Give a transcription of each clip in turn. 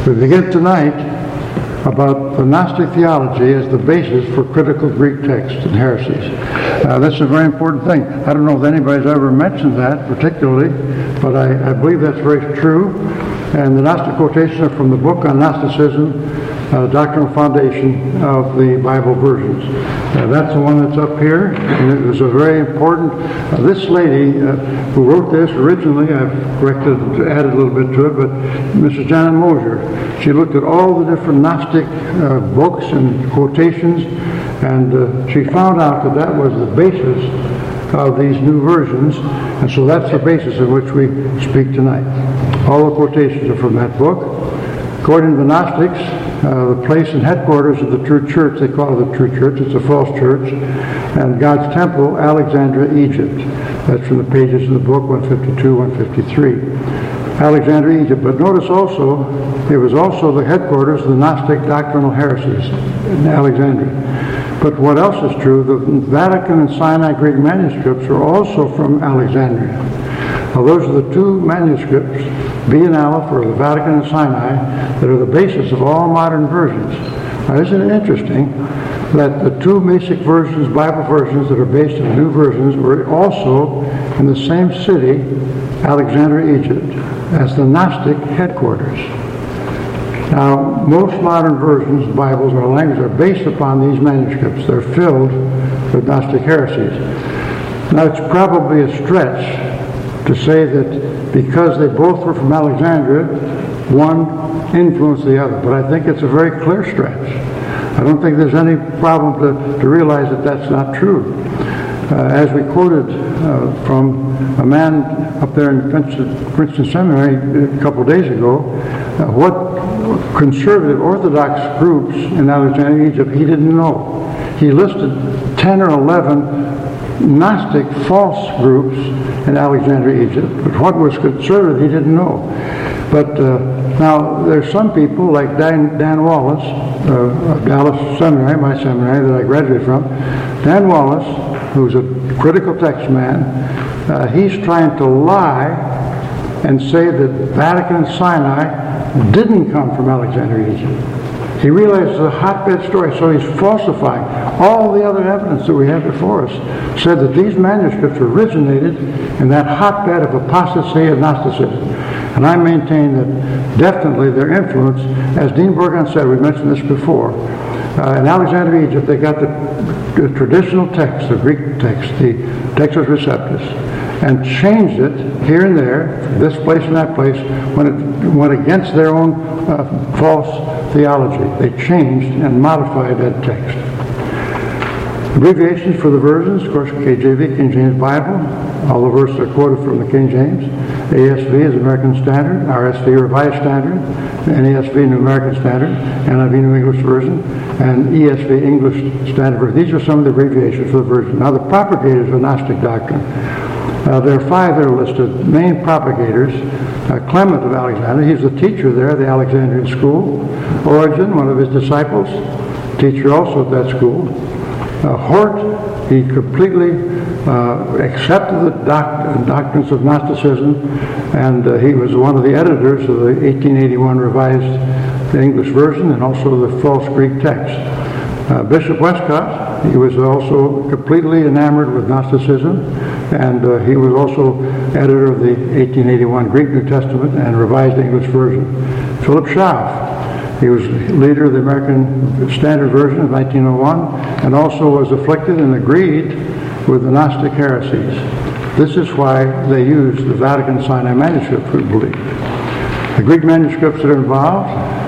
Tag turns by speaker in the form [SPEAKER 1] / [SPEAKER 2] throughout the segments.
[SPEAKER 1] We begin tonight about the Gnostic theology as the basis for critical Greek texts and heresies. That's a very important thing. I don't know if anybody's ever mentioned that particularly, but I believe that's very true. And the Gnostic quotations are from the book on Gnosticism, Doctrinal Foundation of the Bible Versions. That's the one that's up here, and it was a very important. This lady who wrote this originally, I've added a little bit to it, but Mrs. Janet Mosier, she looked at all the different Gnostic books and quotations, and she found out that that was the basis of these new versions, and so that's the basis in which we speak tonight. All the quotations are from that book. According to the Gnostics, the place and headquarters of the true church, they call it the true church, it's a false church, and God's temple, Alexandria, Egypt. That's from the pages of the book, 152, 153. Alexandria, Egypt. But notice also, it was also the headquarters of the Gnostic doctrinal heresies in Alexandria. But what else is true? The Vatican and Sinai Greek manuscripts are also from Alexandria. Now those are the two manuscripts, B and Aleph, or the Vatican and Sinai, that are the basis of all modern versions. Now isn't it interesting that the two basic versions, Bible versions that are based on new versions, were also in the same city, Alexandria, Egypt, as the Gnostic headquarters. Now, most modern versions, Bibles or language, are based upon these manuscripts. They're filled with Gnostic heresies. Now, it's probably a stretch to say that because they both were from Alexandria, one influenced the other. But I think it's a very clear stretch. I don't think there's any problem to realize that that's not true. As we quoted from a man up there in Princeton Seminary a couple of days ago, what conservative Orthodox groups in Alexandria, Egypt, he didn't know. He listed 10 or 11 Gnostic false groups in Alexandria, Egypt, but what was conservative he didn't know. But now there's some people like Dan Wallace of Dallas Seminary, my seminary that I graduated from. Dan Wallace, who's a critical text man, he's trying to lie and say that Vatican and Sinai didn't come from Alexandria, Egypt. He realizes it's a hotbed story, so he's falsifying. All the other evidence that we have before us said that these manuscripts originated in that hotbed of apostasy and Gnosticism. And I maintain that definitely their influence, as Dean Burgon said, we mentioned this before, in Alexandria, Egypt, they got the traditional text, the Greek text, the Textus Receptus, and changed it here and there, this place and that place, when it went against their own false theology. They changed and modified that text. Abbreviations for the versions, of course, KJV, King James Bible. All the verses are quoted from the King James. ASV is American Standard, RSV Revised Standard, NASV New American Standard, NIV New English Version, and ESV English Standard Version. These are some of the abbreviations for the version. Now the propagators of Gnostic doctrine. There are five that are listed, main propagators. Clement of Alexandria, he's the teacher there at the Alexandrian school. Origen, one of his disciples, teacher also at that school. Hort, he completely accepted the doctrines of Gnosticism, and he was one of the editors of the 1881 revised English version and also the false Greek text. Bishop Westcott, he was also completely enamored with Gnosticism, and he was also editor of the 1881 Greek New Testament and revised English version. Philip Schaff, he was leader of the American Standard Version of 1901 and also was afflicted and agreed with the Gnostic heresies. This is why they used the Vatican Sinai manuscript, we believe. The Greek manuscripts that are involved,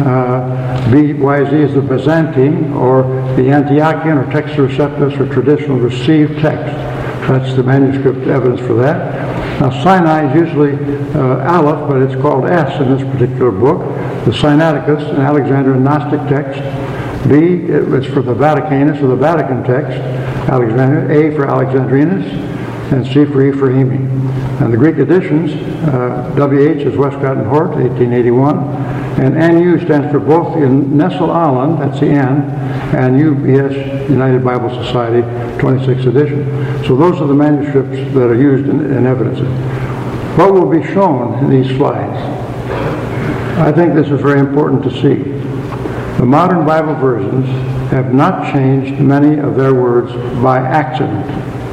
[SPEAKER 1] BYZ is the Byzantine or the Antiochian or Textus Receptus or traditional received text. That's the manuscript evidence for that. Now Sinai is usually Aleph, but it's called S in this particular book. The Sinaiticus, an Alexandrian Gnostic text. B is for the Vaticanus or the Vatican text, Alexandria. A for Alexandrinus, and C for Ephraimi. And the Greek editions, WH is Westcott and Hort, 1881, and NU stands for both in Nestle Aland, that's the N, and UBS, United Bible Society, 26th edition. So those are the manuscripts that are used in evidence. What will be shown in these slides I think this is very important to see. The modern Bible versions have not changed many of their words by accident.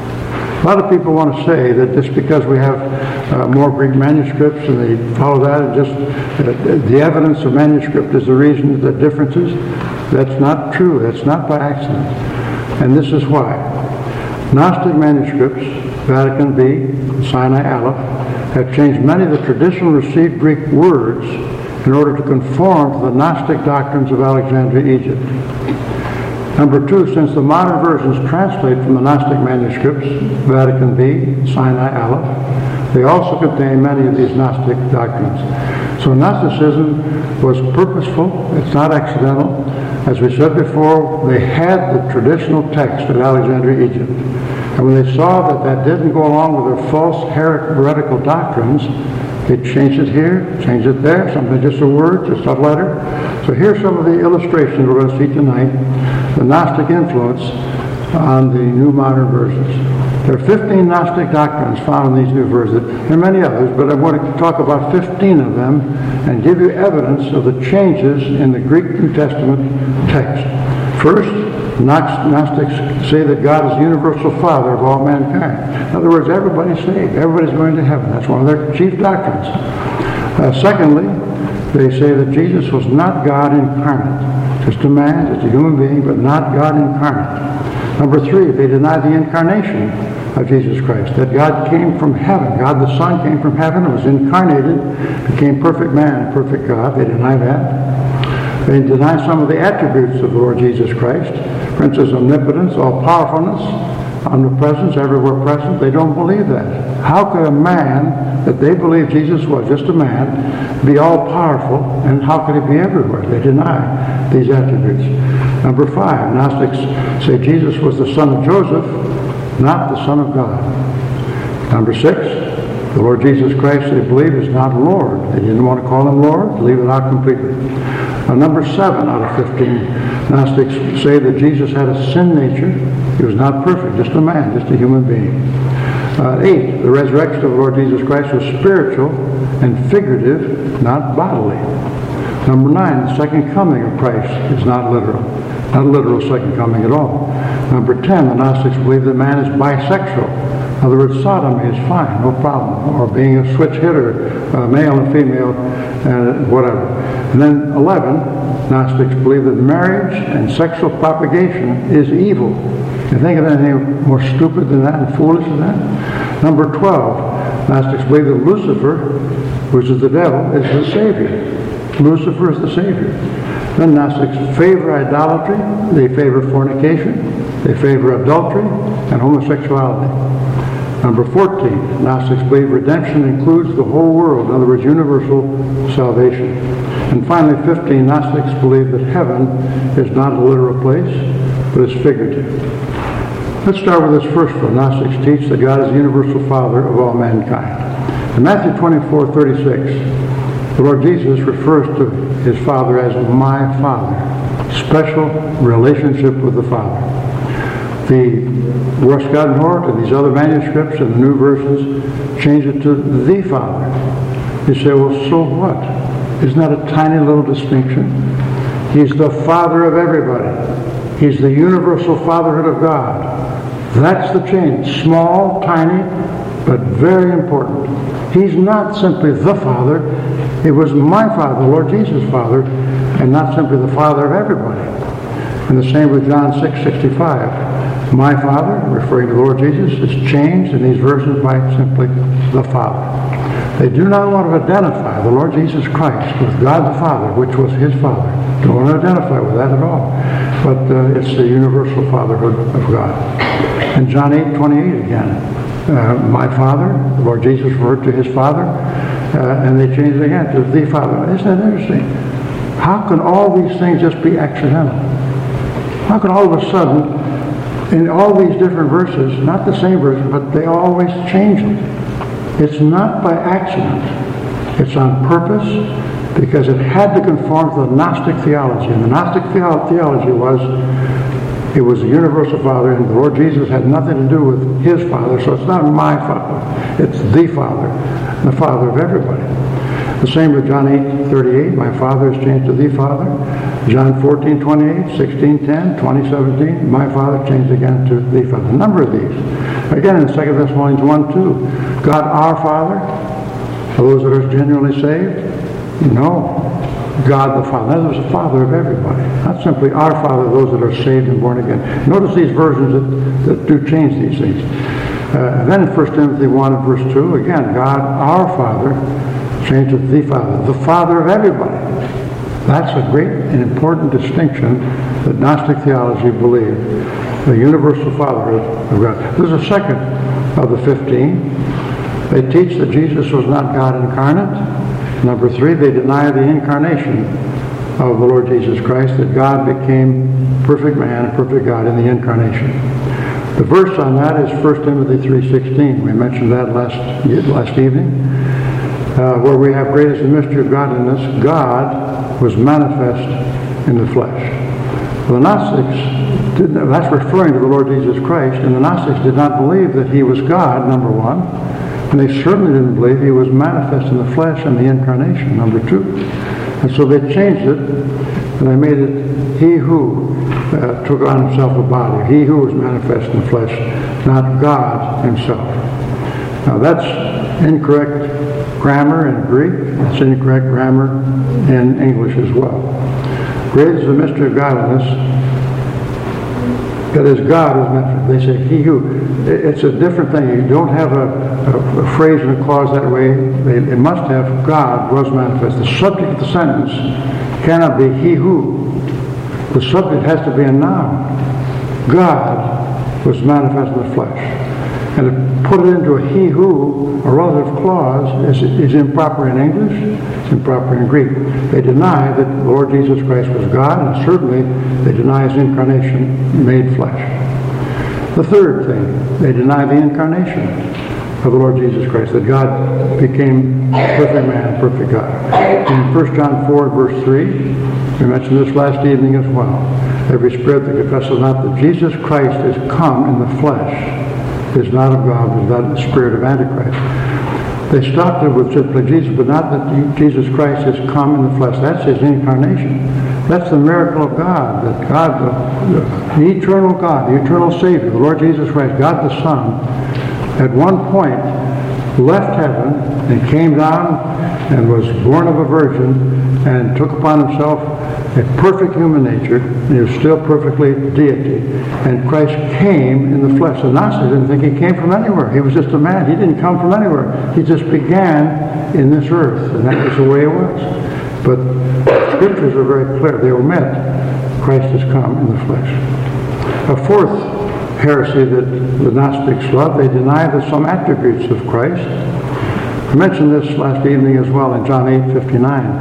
[SPEAKER 1] A lot of people want to say that just because we have more Greek manuscripts and they follow that, and just the evidence of manuscript is the reason the differences. That's not true. That's not by accident. And this is why. Gnostic manuscripts, Vatican B, Sinai Aleph, have changed many of the traditional received Greek words in order to conform to the Gnostic doctrines of Alexandria, Egypt. Number two, since the modern versions translate from the Gnostic manuscripts, Vatican B, Sinai Aleph, they also contain many of these Gnostic doctrines. So Gnosticism was purposeful, it's not accidental. As we said before, they had the traditional text at Alexandria, Egypt. And when they saw that that didn't go along with their false heretical doctrines, they changed it here, changed it there, something just a word, just a letter. So here's some of the illustrations we're going to see tonight, the Gnostic influence on the new modern versions. There are 15 Gnostic doctrines found in these new versions. There are many others, but I want to talk about 15 of them and give you evidence of the changes in the Greek New Testament text. First, Gnostics say that God is the universal Father of all mankind. In other words, everybody's saved. Everybody's going to heaven. That's one of their chief doctrines. Secondly, they say that Jesus was not God incarnate. Just a man, just a human being, but not God incarnate. Number three, they deny the incarnation of Jesus Christ, that God came from heaven. God the Son came from heaven and was incarnated, became perfect man and perfect God. They deny that. They deny some of the attributes of the Lord Jesus Christ. For instance, omnipotence, all-powerfulness, omnipresence, everywhere present. They don't believe that. How could a man that they believe Jesus was, just a man, be all-powerful, and how could he be everywhere? They deny these attributes. Number five, Gnostics say Jesus was the son of Joseph, not the Son of God. Number six, the Lord Jesus Christ, they believe, is not Lord. They didn't want to call him Lord, leave it out completely. Number 7 out of 15, Gnostics say that Jesus had a sin nature. He was not perfect, just a man, just a human being. 8, the resurrection of the Lord Jesus Christ was spiritual and figurative, not bodily. Number 9, the second coming of Christ is not literal. Not a literal second coming at all. Number 10, the Gnostics believe that man is bisexual. In other words, sodomy is fine, no problem. Or being a switch hitter, male and female, whatever. And then 11, Gnostics believe that marriage and sexual propagation is evil. You think of anything more stupid than that and foolish than that? Number 12, Gnostics believe that Lucifer, which is the devil, is the Savior. Lucifer is the Savior. Then Gnostics favor idolatry, they favor fornication, they favor adultery and homosexuality. Number 14, Gnostics believe redemption includes the whole world, in other words, universal salvation. And finally, 15, Gnostics believe that heaven is not a literal place, but is figurative. Let's start with this first one. Gnostics teach that God is the universal Father of all mankind. In Matthew 24:36, the Lord Jesus refers to his Father as my Father, special relationship with the Father. The Westgottenhort and these other manuscripts and the new versions change it to the Father. You say, well, so what? Isn't that a tiny little distinction? He's the Father of everybody. He's the universal fatherhood of God. That's the change. Small, tiny, but very important. He's not simply the Father. It was my Father, the Lord Jesus' Father, and not simply the Father of everybody. And the same with John 6:65. My Father, referring to the Lord Jesus, is changed in these verses by simply the Father. They do not want to identify the Lord Jesus Christ with God the Father, which was his Father. Don't want to identify with that at all. But it's the universal fatherhood of God. And John 8:28 again. My Father, the Lord Jesus referred to his Father, and they changed it again to the Father. Isn't that interesting? How can all these things just be accidental? How can all of a sudden, in all these different verses, not the same verse, but they always change it? It's not by accident. It's on purpose, because it had to conform to the Gnostic theology. And the Gnostic theology was, it was the universal Father, and the Lord Jesus had nothing to do with his Father, so it's not my Father. It's the Father, the Father of everybody. The same with John 8:38, my Father has changed to the Father. John 14:28, 16:10, 20:17, my Father changed again to the Father. A number of these. Again in 2 Thessalonians 1:2, God our Father, are those that are genuinely saved? No. God the Father. That is the Father of everybody. Not simply our Father, those that are saved and born again. Notice these versions that do change these things. Then in 1 Timothy 1 and verse 2, again, God our Father changed to the Father of everybody. That's a great and important distinction that Gnostic theology believed. The universal Fatherhood of God. There's a second of the 15. They teach that Jesus was not God incarnate. Number 3, they deny the incarnation of the Lord Jesus Christ, that God became perfect man and perfect God in the incarnation. The verse on that is 1 Timothy 3:16. We mentioned that last evening, where we have great is the mystery of godliness. God was manifest in the flesh. The Gnostics, that's referring to the Lord Jesus Christ, and the Gnostics did not believe that he was God, number 1. And they certainly didn't believe he was manifest in the flesh and the incarnation, number 2. And so they changed it, and they made it he who took on himself a body, he who was manifest in the flesh, not God himself. Now that's incorrect grammar in Greek. It's incorrect grammar in English as well. Great is the mystery of godliness. That is, God was manifest. They say he who. It's a different thing. You don't have a phrase and a clause that way. It must have God was manifest. The subject of the sentence cannot be he who. The subject has to be a noun. God was manifest in the flesh. And to put it into a he who, a relative clause, is improper in English, it's improper in Greek. They deny that the Lord Jesus Christ was God, and certainly they deny his incarnation made flesh. The third thing, they deny the incarnation of the Lord Jesus Christ, that God became perfect man, perfect God. In 1 John 4, verse 3, we mentioned this last evening as well. Every spirit that confesses not that Jesus Christ is come in the flesh is not of God, is not the spirit of Antichrist. They stopped it with simply Jesus, but not that Jesus Christ has come in the flesh. That's his incarnation. That's the miracle of God, that God, the eternal God, the eternal Savior, the Lord Jesus Christ, God the Son, at one point left heaven and came down and was born of a virgin and took upon himself a perfect human nature, and he was still perfectly deity. And Christ came in the flesh. The Gnostics didn't think he came from anywhere. He was just a man. He didn't come from anywhere. He just began in this earth, and that was the way it was. But the scriptures are very clear. They omit Christ has come in the flesh. A fourth heresy that the Gnostics love, they deny that some attributes of Christ. I mentioned this last evening as well in John 8:59.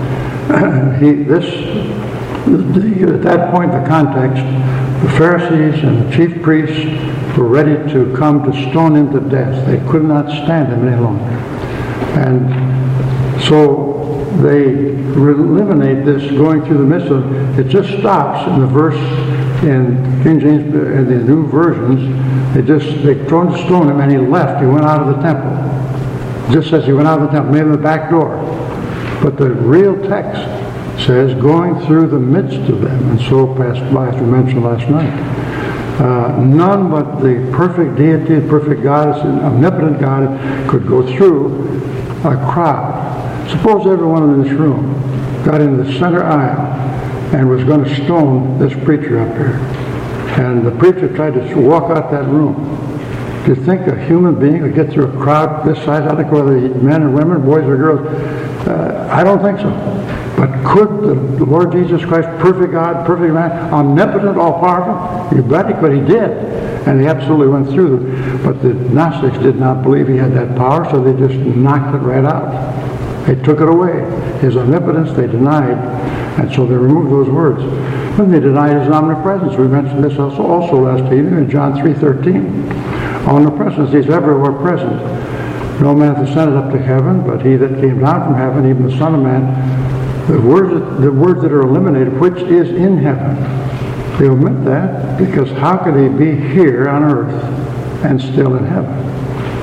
[SPEAKER 1] At that point, the context, the Pharisees and the chief priests were ready to come to stone him to death. They could not stand him any longer. And so they eliminate this going through the midst of, it just stops in the verse in King James, in the new versions, they thrown to stone him and he left. He went out of the temple. It just says he went out of the temple, maybe the back door. But the real text says going through the midst of them, and so passed by, as we mentioned last night. None but the perfect deity, perfect God, omnipotent God, could go through a crowd. Suppose everyone in this room got in the center aisle and was going to stone this preacher up here, and the preacher tried to walk out that room. Do you think a human being could get through a crowd this size? I think whether men or women, boys or girls, I don't think so. But could the Lord Jesus Christ, perfect God, perfect man, omnipotent, all-powerful? You bet he could. He did. And he absolutely went through. But the Gnostics did not believe he had that power, so they just knocked it right out. They took it away. His omnipotence they denied, and so they removed those words. Then they denied his omnipresence. We mentioned this also last evening in John 3:13. Omnipresence, he's everywhere present. No man hath ascended up to heaven, but he that came down from heaven, even the Son of Man. The words that are eliminated, which is in heaven. They omit that because how could he be here on earth and still in heaven?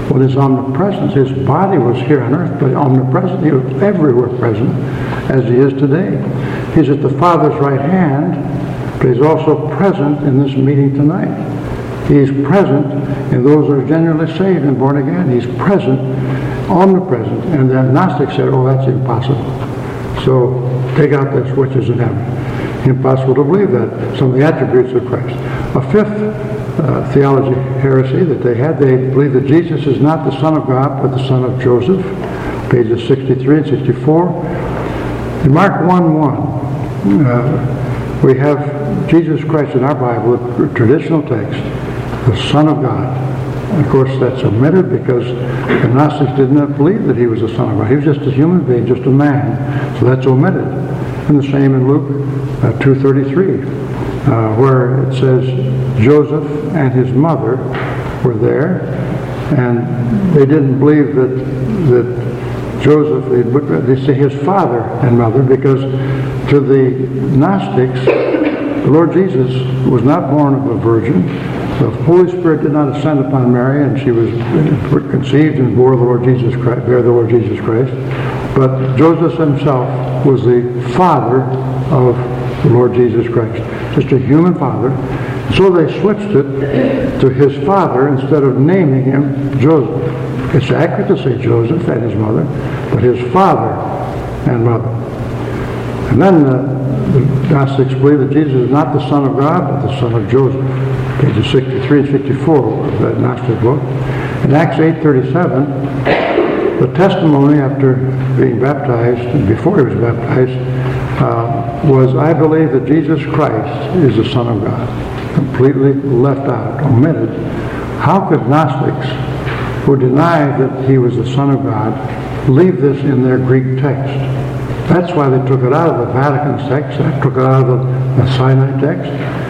[SPEAKER 1] Well, his omnipresence, his body was here on earth, but omnipresent, he was everywhere present, as he is today. He's at the Father's right hand, but he's also present in this meeting tonight. He's present in those that are genuinely saved and born again. He's present, omnipresent. And the Gnostics said, oh, that's impossible. So take out the switches in heaven. Impossible to believe that. Some of the attributes of Christ. A fifth theology heresy that they had, they believe that Jesus is not the Son of God, but the Son of Joseph. Pages 63 and 64. In Mark 1:1, we have Jesus Christ in our Bible, the traditional text, the Son of God. Of course, that's omitted because the Gnostics did not believe that he was the Son of God. He was just a human being, just a man. So that's omitted. And the same in Luke 2:33, where it says Joseph and his mother were there, and they didn't believe that Joseph, they say his father and mother, because to the Gnostics, the Lord Jesus was not born of a virgin. The Holy Spirit did not ascend upon Mary, and she was conceived and bore the Lord Jesus Christ. But Joseph himself was the father of the Lord Jesus Christ, just a human father. So they switched it to his father instead of naming him Joseph. It's accurate to say Joseph and his mother, but his father and mother. And then the Gnostics believe that Jesus is not the Son of God, but the Son of Joseph. Pages 63 and 64 of that Gnostic book. In Acts 8:37, the testimony after being baptized, and before he was baptized, was, I believe that Jesus Christ is the Son of God. Completely left out, omitted. How could Gnostics, who deny that he was the Son of God, leave this in their Greek text? That's why they took it out of the Vatican text, they took it out of the Sinai text.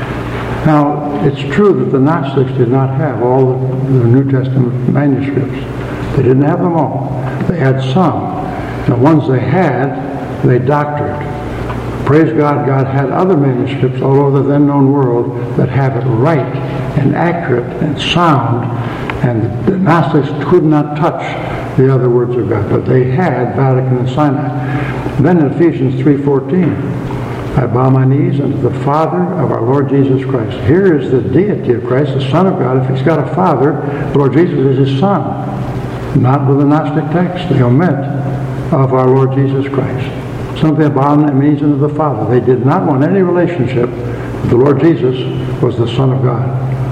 [SPEAKER 1] Now, it's true that the Gnostics did not have all the New Testament manuscripts. They didn't have them all. They had some. The ones they had, they doctored. Praise God, God had other manuscripts all over the then known world that have it right and accurate and sound, and the Gnostics could not touch the other words of God, but they had Vatican and Sinai. And then in Ephesians 3:14, I bow my knees unto the Father of our Lord Jesus Christ. Here is the deity of Christ, the Son of God. If he's got a father, the Lord Jesus is his son. Not with the Gnostic text. They omit of our Lord Jesus Christ. Something about my knees unto the Father. They did not want any relationship. The Lord Jesus was the Son of God.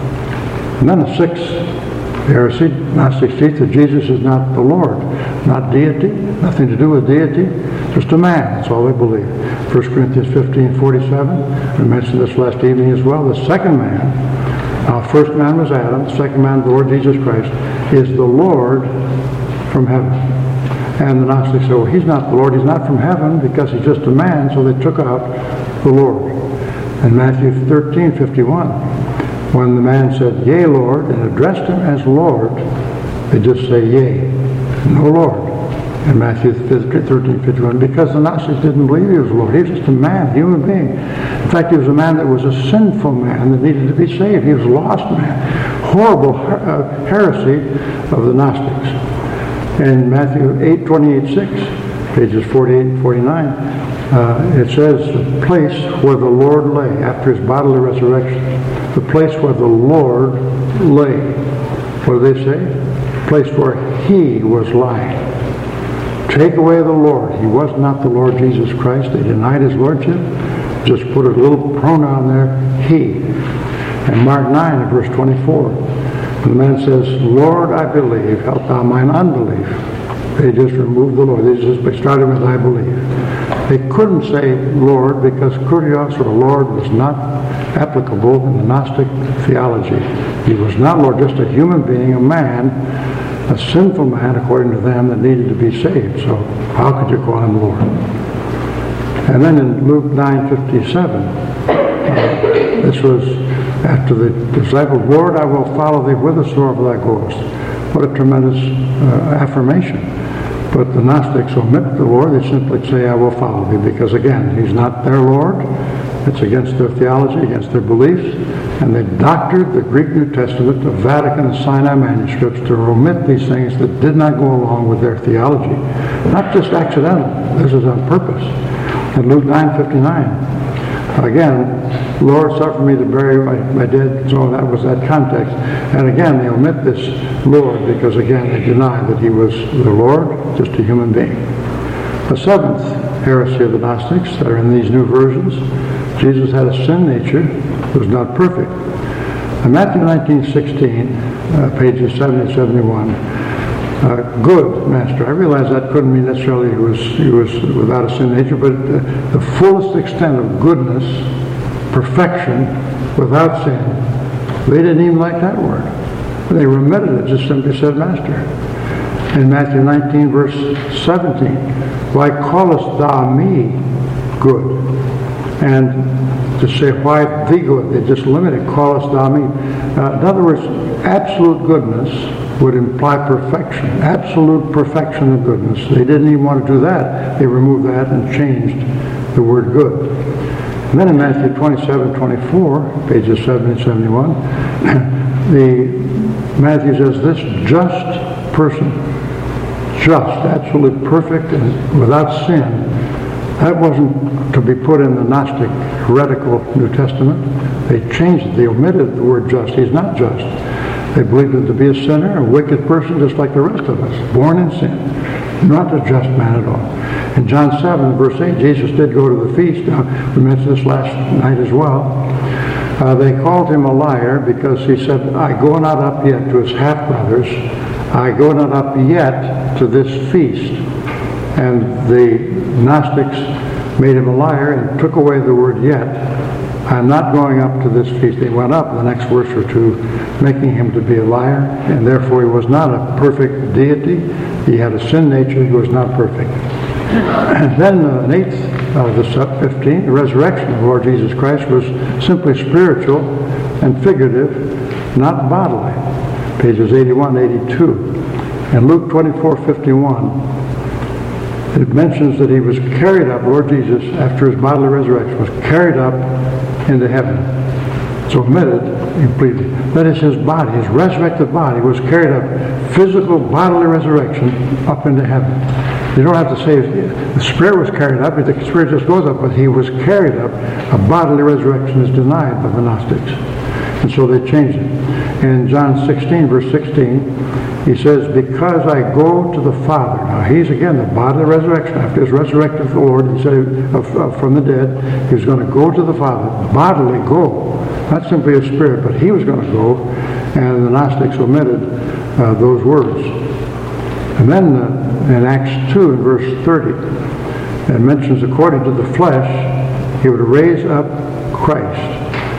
[SPEAKER 1] And then the sixth heresy, Gnostics teach that Jesus is not the Lord, not deity, nothing to do with deity, just a man. That's all they believe. 1 Corinthians 15:47, I mentioned this last evening as well. The second man, first man was Adam, the second man, the Lord Jesus Christ, is the Lord from heaven. And the Gnostics say, well, he's not the Lord, he's not from heaven because he's just a man, so they took out the Lord. In Matthew 13:51, when the man said, yea, Lord, and addressed him as Lord, they just say, yea, no Lord. In Matthew 13:51, because the Gnostics didn't believe he was Lord. He was just a man, a human being. In fact, he was a man that was a sinful man that needed to be saved. He was a lost man. Horrible heresy of the Gnostics. In Matthew 8:28-6, pages 48 and 49, it says, the place where the Lord lay, after his bodily resurrection, the place where the Lord lay. What do they say? The place where he was lying. Take away the Lord. He was not the Lord Jesus Christ. They denied his lordship. Just put a little pronoun there, he. And Mark 9, verse 24, when the man says, Lord, I believe, help thou mine unbelief. They just removed the Lord. They started with I believe. They couldn't say Lord because kurios or Lord was not applicable in the Gnostic theology. He was not Lord, just a human being, a man, a sinful man according to them that needed to be saved. So how could you call him Lord? And then in Luke 9:57, this was after the disciples, Lord, I will follow thee whithersoever thou goest. What a tremendous affirmation. But the Gnostics omit the Lord. They simply say, I will follow thee, because again, he's not their Lord, It's against their theology, against their beliefs, and they've doctored the Greek New Testament, the Vatican and Sinai manuscripts to omit these things that did not go along with their theology. Not just accidental. This is on purpose. In Luke 9:59, again, Lord, suffer me to bury my dead. So that was that context. And again, they omit this Lord because, again, they deny that he was the Lord, just a human being. The seventh heresy of the Gnostics that are in these new versions, Jesus had a sin nature, was not perfect. In Matthew 19:16, pages 70 and 71, good master. I realize that couldn't mean necessarily he was without a sin nature, but the fullest extent of goodness, perfection, without sin. They didn't even like that word. They remitted it, just simply said master. In Matthew 19, verse 17, why callest thou me good? And to say, why the good? They just limited, callest thou me. In other words, absolute goodness would imply perfection, absolute perfection of goodness. They didn't even want to do that. They removed that and changed the word good. And then in Matthew 27:24, pages 70 and 71, Matthew says, this just person, just, absolutely perfect and without sin, that wasn't to be put in the Gnostic heretical New Testament. They changed it. They omitted the word just. He's not just. They believed him to be a sinner, a wicked person, just like the rest of us, born in sin, not a just man at all. In John 7, verse 8, Jesus did go to the feast. Now, we mentioned this last night as well. They called him a liar because he said, I go not up yet, to his half-brothers. I go not up yet to this feast. And the Gnostics made him a liar and took away the word yet. I'm not going up to this feast. They went up the next verse or two, making him to be a liar, and therefore he was not a perfect deity. He had a sin nature. He was not perfect. And then an eighth of the 15, the resurrection of Lord Jesus Christ was simply spiritual and figurative, not bodily. Pages 81 and 82. In Luke 24:51, it mentions that he was carried up, Lord Jesus, after his bodily resurrection, was carried up into heaven. It's omitted completely. That is, his body, his resurrected body, was carried up, physical bodily resurrection, up into heaven. You don't have to say the Spirit was carried up, the Spirit just goes up, but he was carried up. A bodily resurrection is denied by the Gnostics. And so they changed it. In John 16, verse 16, he says, because I go to the Father. Now he's again the bodily resurrection. After his resurrected the Lord, he said from the dead, he was going to go to the Father. Bodily go. Not simply a spirit, but he was going to go. And the Gnostics omitted those words. And then in Acts 2, in verse 30, it mentions according to the flesh, he would raise up Christ.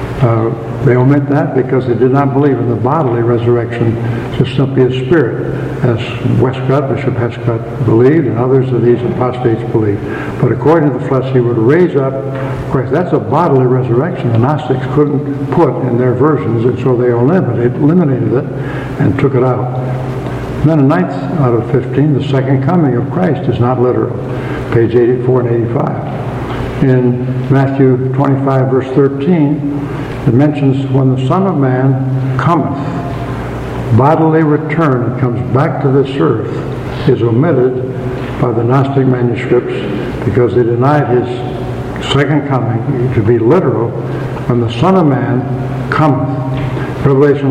[SPEAKER 1] They omit that because they did not believe in the bodily resurrection, just simply a spirit, as Westcott, Bishop Westcott believed, and others of these apostates believed. But according to the flesh, he would raise up Christ. That's a bodily resurrection. The Gnostics couldn't put in their versions, and so they eliminated it and took it out. And then a ninth out of 15, the second coming of Christ is not literal. Page 84 and 85. In Matthew 25, verse 13, it mentions when the Son of Man cometh, bodily return and comes back to this earth is omitted by the Gnostic manuscripts because they denied his second coming to be literal. When the Son of Man cometh, Revelation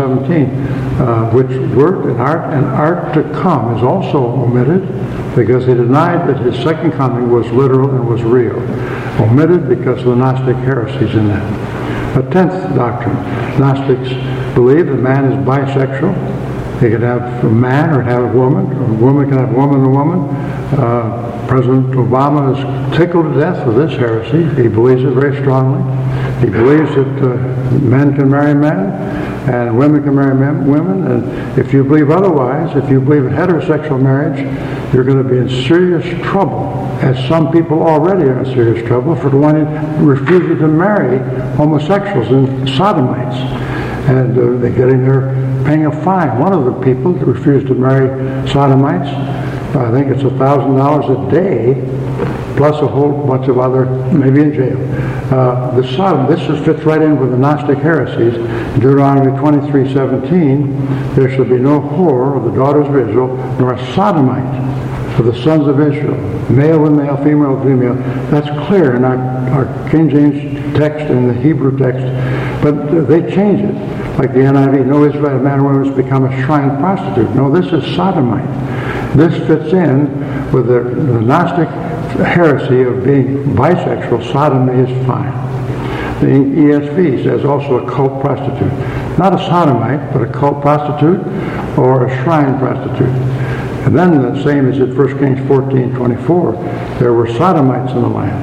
[SPEAKER 1] 11:17, which word and art to come is also omitted because they denied that his second coming was literal and was real. Omitted because of the Gnostic heresies in that. A 10th doctrine. Gnostics believe that man is bisexual. He can have a man or have a woman. A woman can have woman and woman. President Obama is tickled to death with this heresy. He believes it very strongly. He believes that men can marry men and women can marry women. And if you believe otherwise, if you believe in heterosexual marriage, you're going to be in serious trouble, as some people already are in serious trouble for refusing to marry homosexuals and sodomites. And they're paying a fine. One of the people that refused to marry sodomites, I think it's $1,000 a day plus a whole bunch of other, maybe in jail. The Sodom, this fits right in with the Gnostic heresies. Deuteronomy 23:17, there shall be no whore of the daughters of Israel, nor a sodomite of the sons of Israel, male with male, female with female. That's clear in our King James text and the Hebrew text, but they change it. Like the NIV, no Israelite man or woman has become a shrine prostitute. No, this is sodomite. This fits in with the Gnostic heresy of being bisexual. Sodomy is fine. The ESV says also a cult prostitute. Not a sodomite, but a cult prostitute or a shrine prostitute. And then the same as at 1 Kings 14:24, there were sodomites in the land.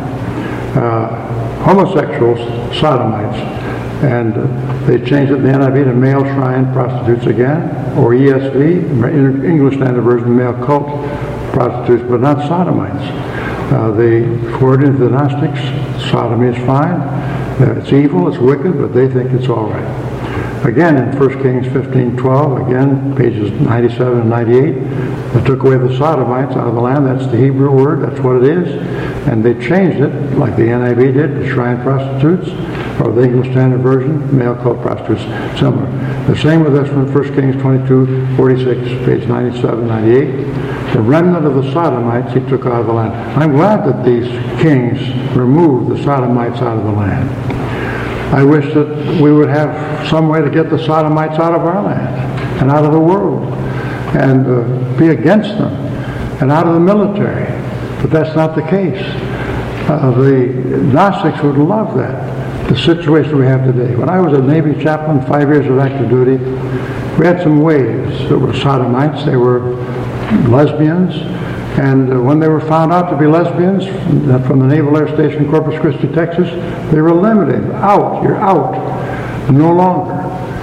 [SPEAKER 1] Homosexuals, sodomites. And they changed it in the NIV to male shrine prostitutes again, or ESV, English Standard Version, male cult prostitutes, but not sodomites. According to the Gnostics, sodomy is fine. It's evil, it's wicked, but they think it's all right. Again, in 1 Kings 15:12, again, pages 97 and 98, they took away the sodomites out of the land. That's the Hebrew word. That's what it is. And they changed it, like the NIV did, to shrine prostitutes, or the English Standard Version, male cult prostitutes, similar. The same with this one, 1 Kings 22:46, page 97, 98. The remnant of the sodomites he took out of the land. I'm glad that these kings removed the sodomites out of the land. I wish that we would have some way to get the sodomites out of our land and out of the world and be against them and out of the military. But that's not the case. The Gnostics would love that, the situation we have today. When I was a Navy chaplain, 5 years of active duty, we had some waves that were sodomites. They were lesbians. And when they were found out to be lesbians from the Naval Air Station, Corpus Christi, Texas, they were eliminated. Out. You're out. No longer.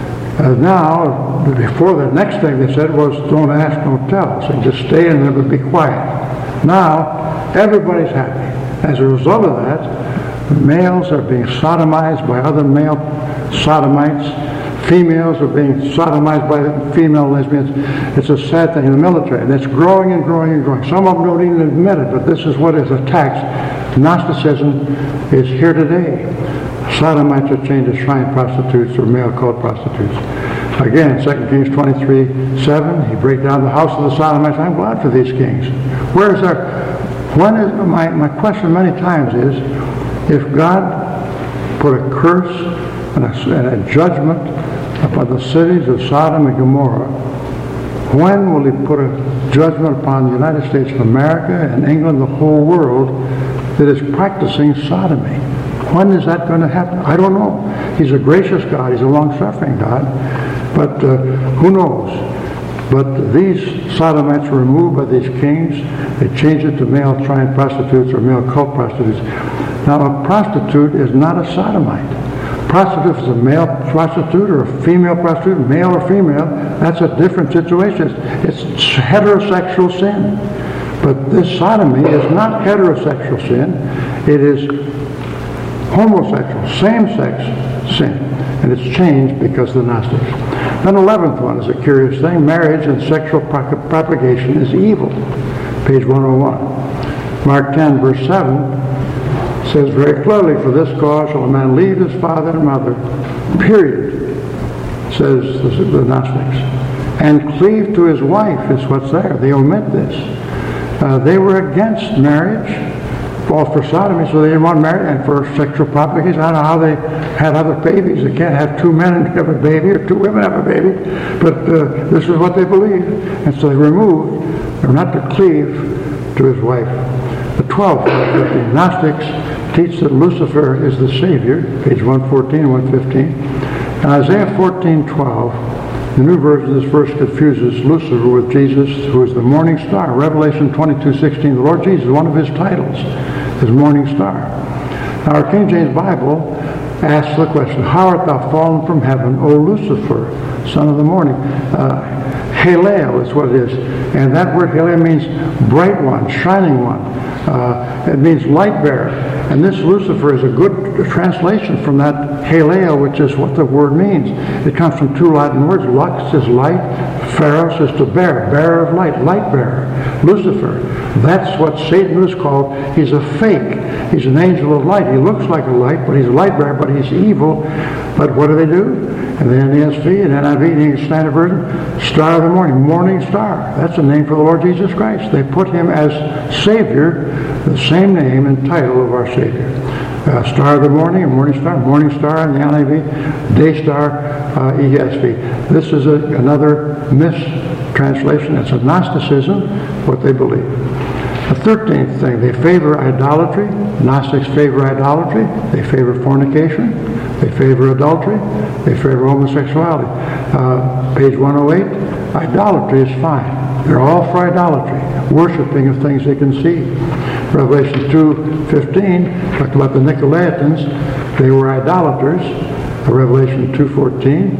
[SPEAKER 1] Now, before the next thing they said was, don't ask, don't tell. So just stay in there, but be quiet. Now, everybody's happy. As a result of that, males are being sodomized by other male sodomites. Females are being sodomized by female lesbians. It's a sad thing in the military, and it's growing and growing and growing. Some of them don't even admit it, but this is what is attacked. Gnosticism is here today. Sodomites are changed to shrine prostitutes or male cult prostitutes. Again, 2 Kings 23:7, he breaks down the house of the Sodomites. I'm glad for these kings. My question many times is, if God put a curse and a judgment upon the cities of Sodom and Gomorrah, when will he put a judgment upon the United States of America and England, the whole world, that is practicing sodomy? When is that going to happen? I don't know. He's a gracious God. He's a long-suffering God. But who knows? But these sodomites were removed by these kings. They changed it to male shrine prostitutes or male cult prostitutes. Now, a prostitute is not a sodomite. Prostitute is a male prostitute or a female prostitute, male or female. That's a different situation. It's heterosexual sin. But this sodomy is not heterosexual sin. It is homosexual, same-sex sin. And it's changed because of the Gnostics. Then the 11th one is a curious thing. Marriage and sexual propagation is evil. Page 101. Mark 10, verse 7 says very clearly, for this cause shall a man leave his father and mother, period, says the Gnostics, and cleave to his wife is what's there. They omit this. They were against marriage, well, for sodomy, so they didn't want marriage, and for sexual propagation. I don't know how they had other babies. They can't have two men have a baby or two women have a baby, but this is what they believed. And so they removed, or not to cleave to his wife. The 12th, the Gnostics teach that Lucifer is the Savior, page 114 and 115. And Isaiah 14:12, the New Version, this verse confuses Lucifer with Jesus, who is the morning star. Revelation 22:16, the Lord Jesus, one of his titles is morning star. Now, our King James Bible asks the question, how art thou fallen from heaven, O Lucifer, son of the morning? Halel is what it is. And that word Halel means bright one, shining one. It means light bearer. And this Lucifer is a good translation from that haleo, which is what the word means. It comes from two Latin words. Lux is light, pharos is to bear, bearer of light, light bearer, Lucifer. That's what Satan was called. He's a fake. He's an angel of light. He looks like a light, but he's a light bearer, but he's evil. But what do? And the NASV and NIV, the English Standard Version, Star of the Morning, Morning Star. That's a name for the Lord Jesus Christ. They put him as Savior, the same name and title of our Savior. Star of the Morning, Morning Star in the NIV, Day Star, ESV. This is another mistranslation. It's a Gnosticism, what they believe. The 13th thing, they favor idolatry. Gnostics favor idolatry. They favor fornication. They favor adultery. They favor homosexuality. Page 108, idolatry is fine. They're all for idolatry, worshiping of things they can see. Revelation 2:15 talked about the Nicolaitans. They were idolaters. Revelation 2:14.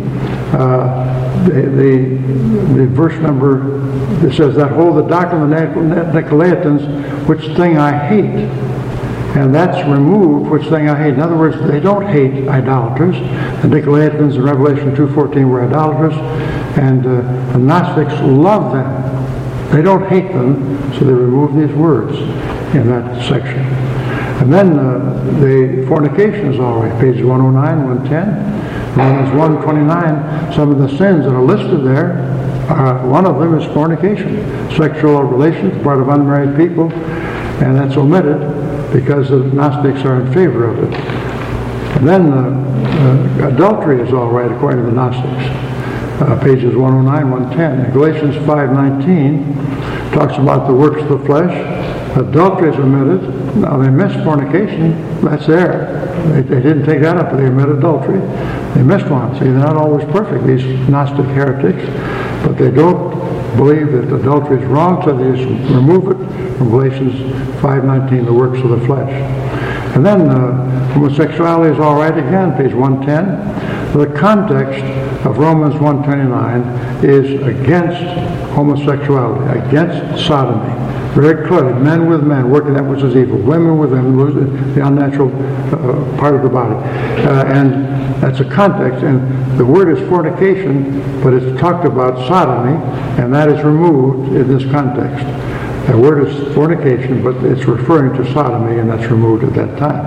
[SPEAKER 1] The verse number, it says that hold the doctrine of the Nicolaitans, which thing I hate. And that's removed, which thing I hate. In other words, they don't hate idolaters. The Nicolaitans in Revelation 2:14 were idolaters, and the Gnostics love them. They don't hate them, so they remove these words in that section. And then the fornication is all right. Pages 109, 110. Romans 1:29, some of the sins that are listed there, one of them is fornication. Sexual relations, part of unmarried people, and that's omitted because the Gnostics are in favor of it. And then adultery is all right according to the Gnostics. Pages 109, 110. And Galatians 5:19 talks about the works of the flesh. Adultery is omitted. Now they missed fornication. That's there. They didn't take that up, but they omitted adultery. They missed one. See, they're not always perfect, these Gnostic heretics, but they don't believe that adultery is wrong, so they just remove it from Galatians 5:19, the works of the flesh. And then homosexuality is all right again, page 110. The context of Romans 1:29 is against homosexuality, against sodomy. Very clearly, men with men, working that which is evil. Women with women, the unnatural part of the body. And that's a context. And the word is fornication, but it's talked about sodomy, and that is removed in this context. The word is fornication, but it's referring to sodomy, and that's removed at that time.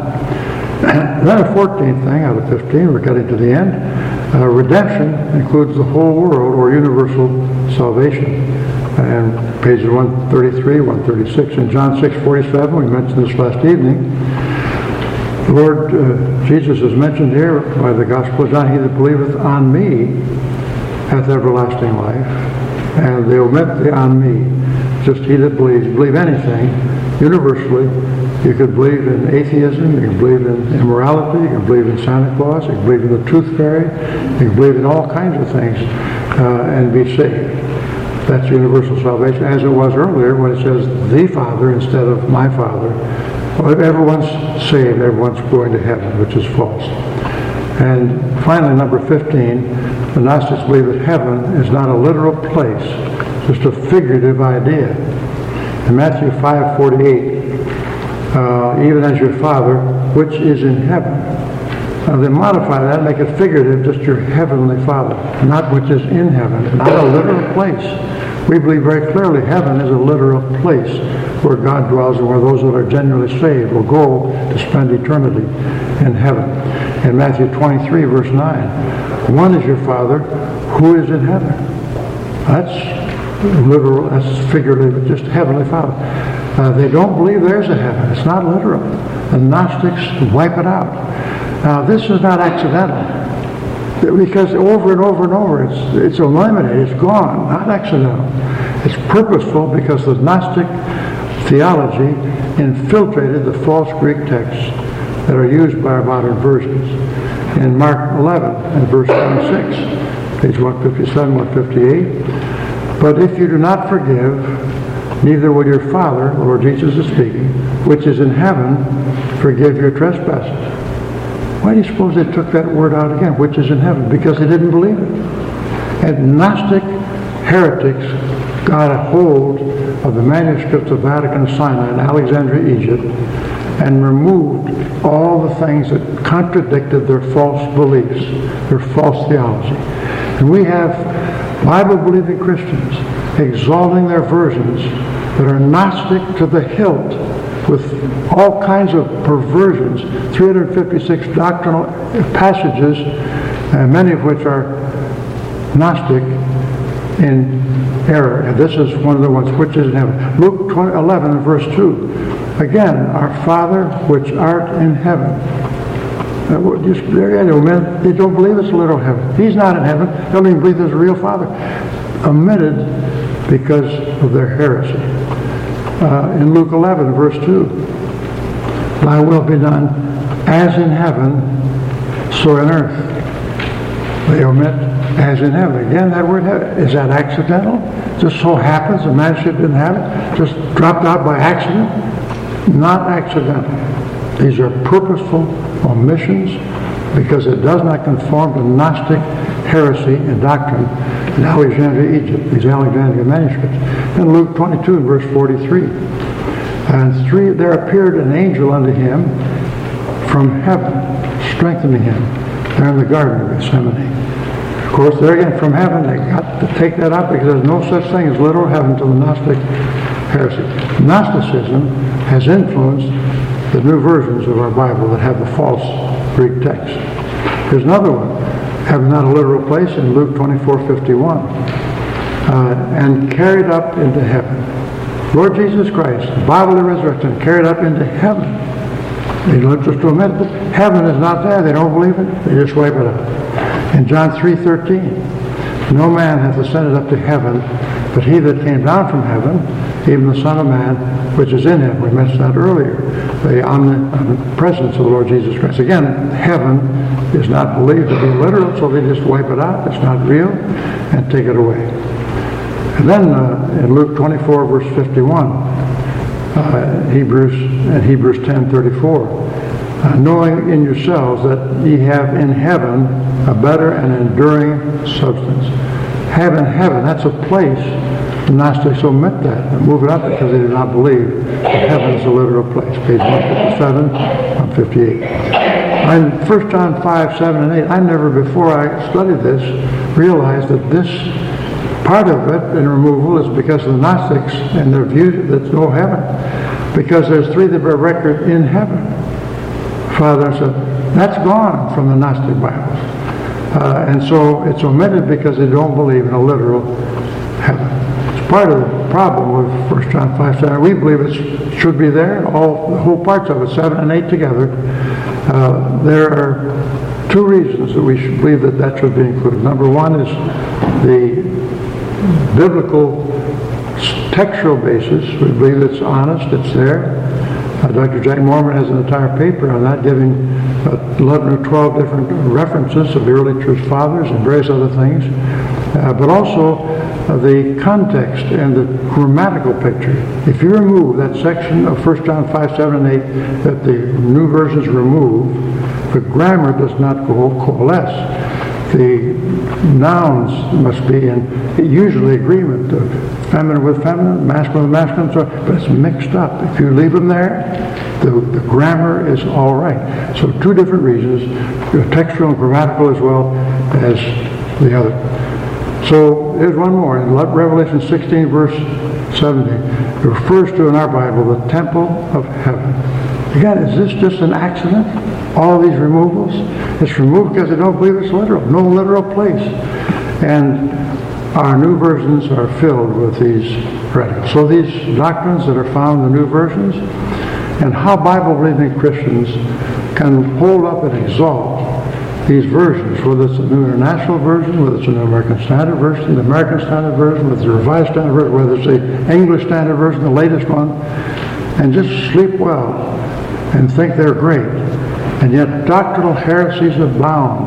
[SPEAKER 1] And then a 14th thing out of 15, we're getting to the end. Redemption includes the whole world, or universal salvation. And pages 133, 136. In John 6:47, we mentioned this last evening, the Lord Jesus is mentioned here by the Gospel of John. He that believeth on me hath everlasting life. And they omit the on me. Just he that believes. Believe anything, universally. You could believe in atheism, you can believe in immorality, you can believe in Santa Claus, you can believe in the tooth fairy, you can believe in all kinds of things and be saved. That's universal salvation, as it was earlier when it says the Father instead of my Father. Well, everyone's saved, everyone's going to heaven, which is false. And finally, number 15, the Gnostics believe that heaven is not a literal place, just a figurative idea. In Matthew 5:48, even as your Father, which is in heaven. Now they modify that, make it figurative, just your heavenly Father, not which is in heaven, not a literal place. We believe very clearly heaven is a literal place where God dwells and where those that are genuinely saved will go to spend eternity in heaven. In Matthew 23, verse 9, one is your Father who is in heaven. That's literal, that's figurative, just heavenly Father. They don't believe there's a heaven. It's not literal. The Gnostics wipe it out. Now, this is not accidental. Because over and over and over, it's eliminated, it's gone, not accidental. It's purposeful because the Gnostic theology infiltrated the false Greek texts that are used by our modern versions. In Mark 11 and verse 26, page 157, 158, but if you do not forgive, neither will your Father, the Lord Jesus is speaking, which is in heaven, forgive your trespasses. Why do you suppose they took that word out again, which is in heaven? Because they didn't believe it. And Gnostic heretics got a hold of the manuscripts of Vatican Sinai in Alexandria, Egypt, and removed all the things that contradicted their false beliefs, their false theology. And we have Bible-believing Christians exalting their versions that are Gnostic to the hilt, with all kinds of perversions, 356 doctrinal passages, many of which are Gnostic in error. And this is one of the ones which is in heaven. Luke 11 and verse 2. Again, our Father which art in heaven. They don't believe it's a literal heaven. He's not in heaven. They don't even believe there's a real Father. Omitted because of their heresy. In Luke 11, verse 2, thy will be done as in heaven, so in earth. They omit as in heaven. Again, that word heaven, is that accidental? Just so happens the manuscript didn't have it? Just dropped out by accident? Not accidental. These are purposeful omissions because it does not conform to Gnostic heresy and doctrine in Alexandria, Egypt, these Alexandria manuscripts. In Luke 22 and verse 43, and there appeared an angel unto him from heaven, strengthening him. There in the Garden of Gethsemane. Of course, there again, from heaven, they got to take that out because there's no such thing as literal heaven to the Gnostic heresy. Gnosticism has influenced the new versions of our Bible that have the false Greek text. Here's another one. Heaven not a literal place in Luke 24:51. And carried up into heaven. Lord Jesus Christ, the bodily resurrection, carried up into heaven. They look just to admit that heaven is not there. They don't believe it. They just wipe it out. In John 3:13, no man hath ascended up to heaven, but he that came down from heaven, even the Son of Man, which is in heaven. We mentioned that earlier. The omnipresence of the Lord Jesus Christ. Again, heaven is not believed to be literal, so they just wipe it out. It's not real, and take it away. And then in Luke 24, verse 51, Hebrews 10:34, knowing in yourselves that ye have in heaven a better and enduring substance. Have in heaven, that's a place. The Gnostics omit that and move it up because they do not believe that heaven is a literal place. Page 157, 158. In 1 John 5, 7, and 8, I never, before I studied this, realized that this part of it in removal is because of the Gnostics and their view that there's no heaven. Because there's three that bear record in heaven. Father said, that's gone from the Gnostic Bibles. And so it's omitted because they don't believe in a literal heaven. It's part of the problem with 1 John 5, 7. We believe it should be there, the whole parts of it, 7 and 8 together. There are two reasons that we should believe that should be included. Number one is the biblical textual basis. We believe it's honest, it's there. Dr. Jack Mormon has an entire paper on that, giving 11 or 12 different references of the early church fathers and various other things. But also the context and the grammatical picture. If you remove that section of 1 John 5, 7, and 8 that the new versions remove, the grammar does not coalesce. The nouns must be in usually agreement, feminine with feminine, masculine with masculine, but it's mixed up. If you leave them there, the grammar is all right. So two different reasons, textual and grammatical as well as the other. So here's one more. In Revelation 16, verse 17, it refers to in our Bible the temple of heaven. Again, is this just an accident? All these removals? It's removed because they don't believe it's literal. No literal place. And our new versions are filled with these heretics. So these doctrines that are found in the new versions, and how Bible-believing Christians can hold up and exalt these versions, whether it's the New International Version, whether it's the New American Standard Version, the American Standard Version, whether it's the Revised Standard Version, whether it's the English Standard Version, the latest one, and just sleep well and think they're great. And yet doctrinal heresies abound.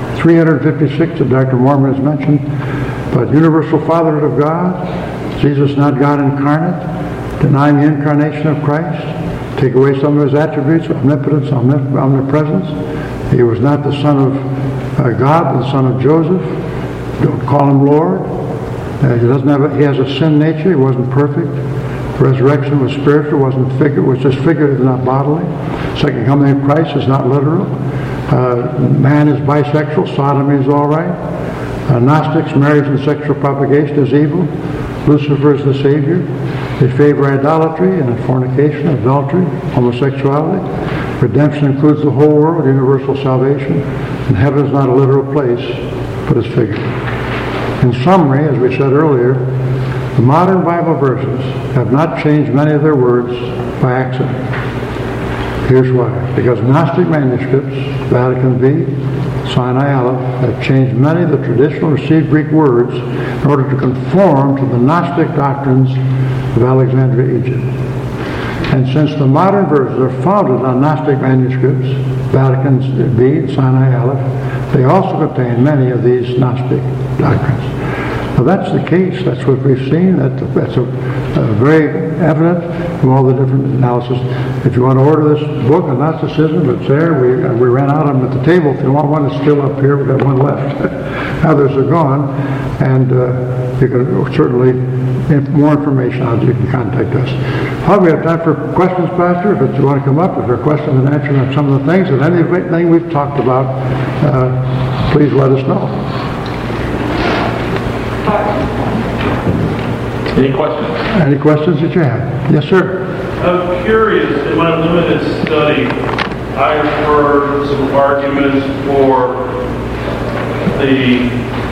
[SPEAKER 1] 356 that Dr. Mormon has mentioned, but universal fatherhood of God, Jesus not God incarnate, denying the incarnation of Christ, take away some of his attributes, omnipotence, omnipresence. He was not the son of God, but the son of Joseph. Don't call him Lord. He has a sin nature. He wasn't perfect. Resurrection was spiritual, was just figurative, not bodily. Second coming of Christ is not literal. Man is bisexual. Sodomy is all right. Gnostics, marriage and sexual propagation is evil. Lucifer is the Savior. They favor idolatry and fornication, adultery, homosexuality. Redemption includes the whole world, universal salvation. And heaven is not a literal place, but is figurative. In summary, as we said earlier, the modern Bible versions have not changed many of their words by accident. Here's why. Because Gnostic manuscripts, Vatican V, Sinai Aleph, have changed many of the traditional received Greek words in order to conform to the Gnostic doctrines of Alexandria, Egypt. And since the modern versions are founded on Gnostic manuscripts, Vatican V, Sinai Aleph, they also contain many of these Gnostic doctrines. Now that's the case. That's what we've seen. That's very evident from all the different analysis. If you want to order this book on Gnosticism, it's there. We ran out of them at the table. If you want one, it's still up here. We've got one left. Others are gone. And you can certainly, more information on it, you can contact us. Well, we have time for questions, Pastor. If you want to come up, if there are questions and answers on some of the things, and anything we've talked about, please let us know.
[SPEAKER 2] Any questions?
[SPEAKER 1] Any questions that you have? Yes, sir.
[SPEAKER 3] I'm curious, in my limited study, I've heard some arguments for the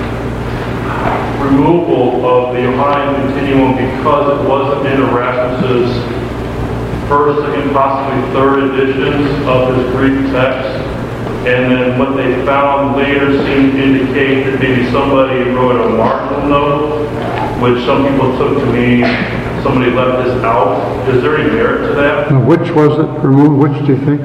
[SPEAKER 3] removal of the Johannine continuum because it wasn't in Erasmus's first and possibly third editions of his Greek text. And then what they found later seemed to indicate that maybe somebody wrote a marginal note, which some people took to mean somebody left this out. Is there any merit to that?
[SPEAKER 1] Now, which was it removed? Which do you think?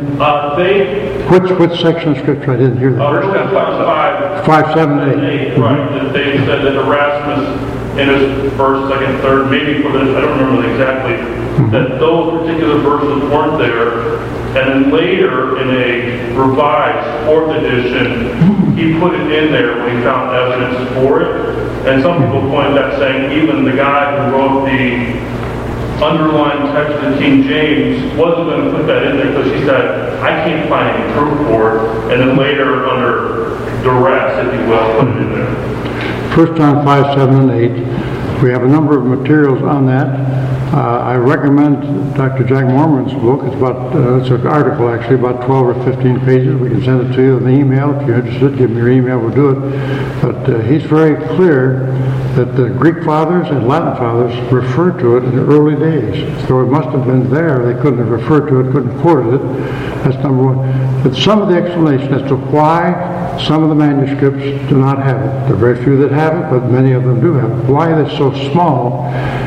[SPEAKER 1] Which section of Scripture? I didn't hear that.
[SPEAKER 3] First John
[SPEAKER 1] 5, 7, 8.
[SPEAKER 3] Right. That they said that Erasmus in his first, second, third, maybe for this, I don't remember exactly, that those particular verses weren't there. And then later, in a revised fourth edition, he put it in there when he found evidence for it. And some people point that saying even the guy who wrote the underlying text of the King James wasn't going to put that in there because he said, I can't find any proof for it. And then later, under duress, if you will, put it in there.
[SPEAKER 1] 1 John 5, 7, and 8. We have a number of materials on that. I recommend Dr. Jack Mormon's book. It's an article actually, about 12 or 15 pages. We can send it to you in the email. If you're interested, give me your email, we'll do it. But he's very clear that the Greek fathers and Latin fathers referred to it in the early days. So it must have been there. They couldn't have referred to it, couldn't quote it. That's number one. But some of the explanation as to why some of the manuscripts do not have it. There are very few that have it, but many of them do have it. Why they're so small.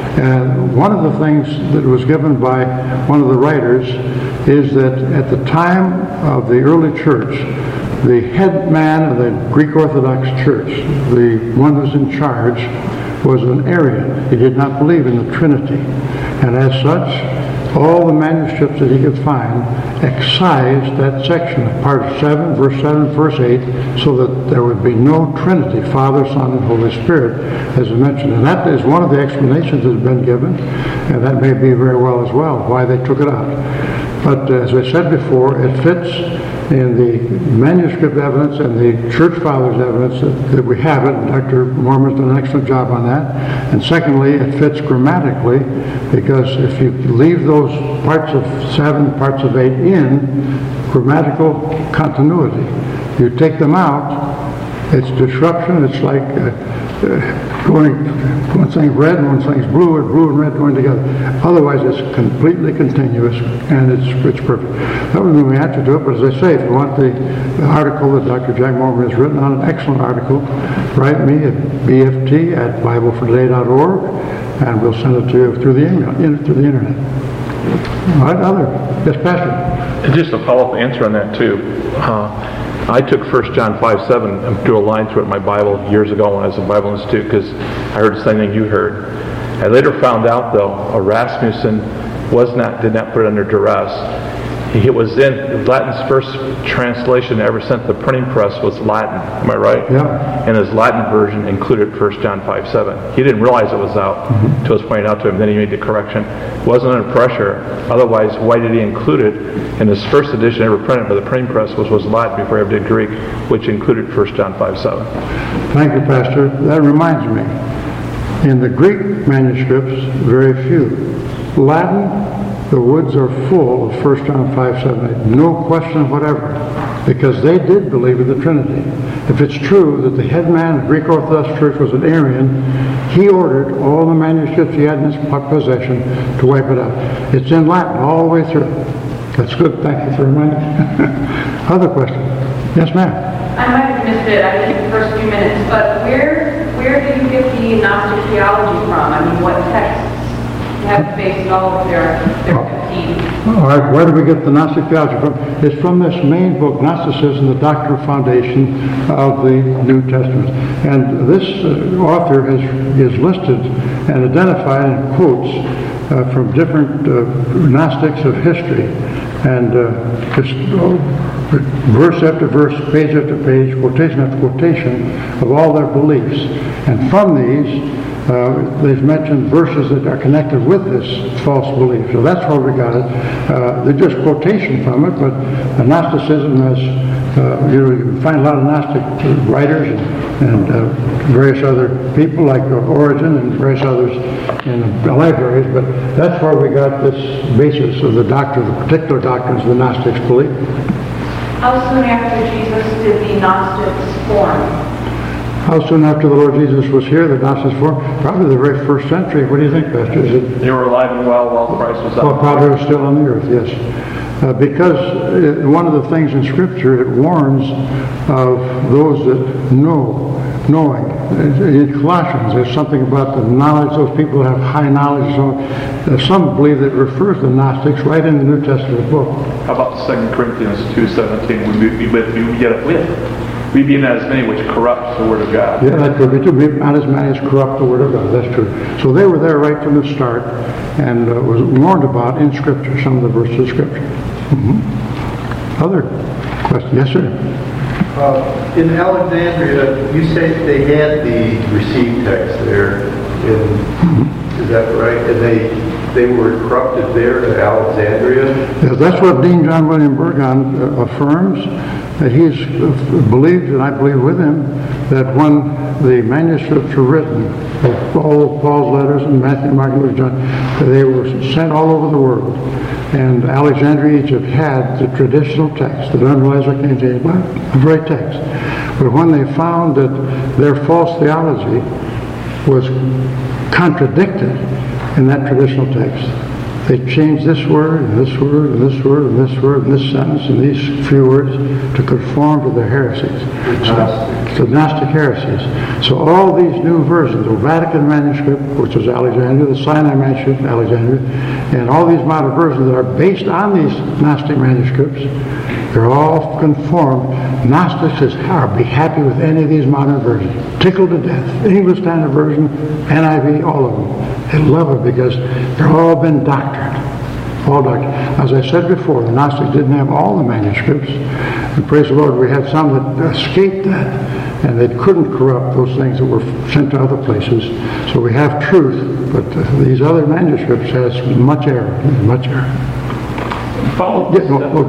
[SPEAKER 1] And one of the things that was given by one of the writers is that at the time of the early church, the head man of the Greek Orthodox Church, the one who was in charge, was an Arian. He did not believe in the Trinity. And as such, all the manuscripts that he could find excised that section of part 7, verse 7, verse 8, so that there would be no Trinity, Father, Son, and Holy Spirit, as I mentioned. And that is one of the explanations that has been given, and that may be very well as well, why they took it out. But as I said before, it fits in the manuscript evidence and the church fathers evidence that we have it. Dr. Mormon's done an excellent job on that. And secondly, it fits grammatically, because if you leave those parts of 7, parts of 8 in, grammatical continuity. You take them out, it's disruption. It's like one thing's red and one thing's blue, and blue and red going together. Otherwise, it's completely continuous, and it's perfect. That was my answer to it, but as I say, if you want the article that Dr. Jack Mormon has written on, an excellent article, write me at bft@biblefortoday.org, and we'll send it to you through the email, through the internet. All right, yes, Pastor.
[SPEAKER 2] And just a follow-up answer on that, too. I took 1 John 5:7 and drew a line through it in my Bible years ago when I was in Bible Institute, because I heard the same thing you heard. I later found out, though, Rasmussen did not put it under duress. It was in Latin's first translation ever sent to the printing press was Latin. Am I right?
[SPEAKER 1] Yeah.
[SPEAKER 2] And his Latin version included 1 John 5:7. He didn't realize it was out until it was pointed out to him. Then he made the correction. It wasn't under pressure. Otherwise, why did he include it? And his first edition ever printed by the printing press was Latin before he ever did Greek, which included 1 John 5:7.
[SPEAKER 1] Thank you, Pastor. That reminds me. In the Greek manuscripts, very few. Latin, the woods are full of 1 John 5:7. No question whatever, because they did believe in the Trinity. If it's true that the head man of the Greek Orthodox Church was an Arian, he ordered all the manuscripts he had in his possession to wipe it out. It's in Latin all the way through. That's good. Thank you for reminding me. Other question? Yes, ma'am.
[SPEAKER 4] I might have missed it. I missed the first few minutes, but where do you get the Gnostic theology from? I mean, what texts have based all of their 15?
[SPEAKER 1] All right, where do we get the Gnostic theology from? It's from this main book, Gnosticism, the Doctrinal Foundation of the New Testament. And this author is listed and identified and quotes from different Gnostics of history. And just verse after verse, page after page, quotation after quotation of all their beliefs. And from these, they've mentioned verses that are connected with this false belief. So that's where we got it. They're just quotation from it, but Gnosticism has, you can find a lot of Gnostic writers and various other people like Origen and various others in the libraries, but that's where we got this basis of the doctrine, the particular doctrines the Gnostics believe.
[SPEAKER 4] How soon after Jesus did the Gnostics form?
[SPEAKER 1] How soon after the Lord Jesus was here, the Gnostics formed? Probably the very first century. What do you think, Pastor? Is it?
[SPEAKER 2] They were alive and well while Christ was up.
[SPEAKER 1] Well, probably was still on the earth, yes. Because one of the things in Scripture, it warns of those that knowing. In Colossians, there's something about the knowledge. Those people have high knowledge. So some believe that it refers to the Gnostics right in the New Testament book.
[SPEAKER 2] How about 2 Corinthians 2:17? We get it with. We be not as many which corrupt the word of God.
[SPEAKER 1] Yeah, that could be true. Not as many as corrupt the word of God. That's true. So they were there right from the start and was warned about in Scripture, some of the verses of Scripture. Mm-hmm. Other questions? Yes, sir.
[SPEAKER 5] In Alexandria, you say they had the received text there. Is that right? And they were corrupted there at Alexandria?
[SPEAKER 1] Yes, that's what Dean John William Burgon affirms. That he's believed, and I believe with him, that when the manuscripts were written, all of Paul's letters and Matthew, Mark, Luke, John, they were sent all over the world. And Alexandria, Egypt had the traditional text, the unrealized King James Bible, the very text. But when they found that their false theology was contradicted in that traditional text, they changed this word, and this word, and this word, and this word, and this sentence, and these few words to conform to their heresies. The Gnostic heresies. So all these new versions, the Vatican manuscript, which was Alexandria, the Sinai manuscript, Alexandria, and all these modern versions that are based on these Gnostic manuscripts, they're all conformed. Gnostics be happy with any of these modern versions. Tickled to death. English Standard Version, NIV, all of them. They love it because they're all been doctored. All doctored. As I said before, the Gnostics didn't have all the manuscripts. And praise the Lord, we had some that escaped that. And they couldn't corrupt those things that were sent to other places. So we have truth, but these other manuscripts has much error. Much error.
[SPEAKER 2] Follow up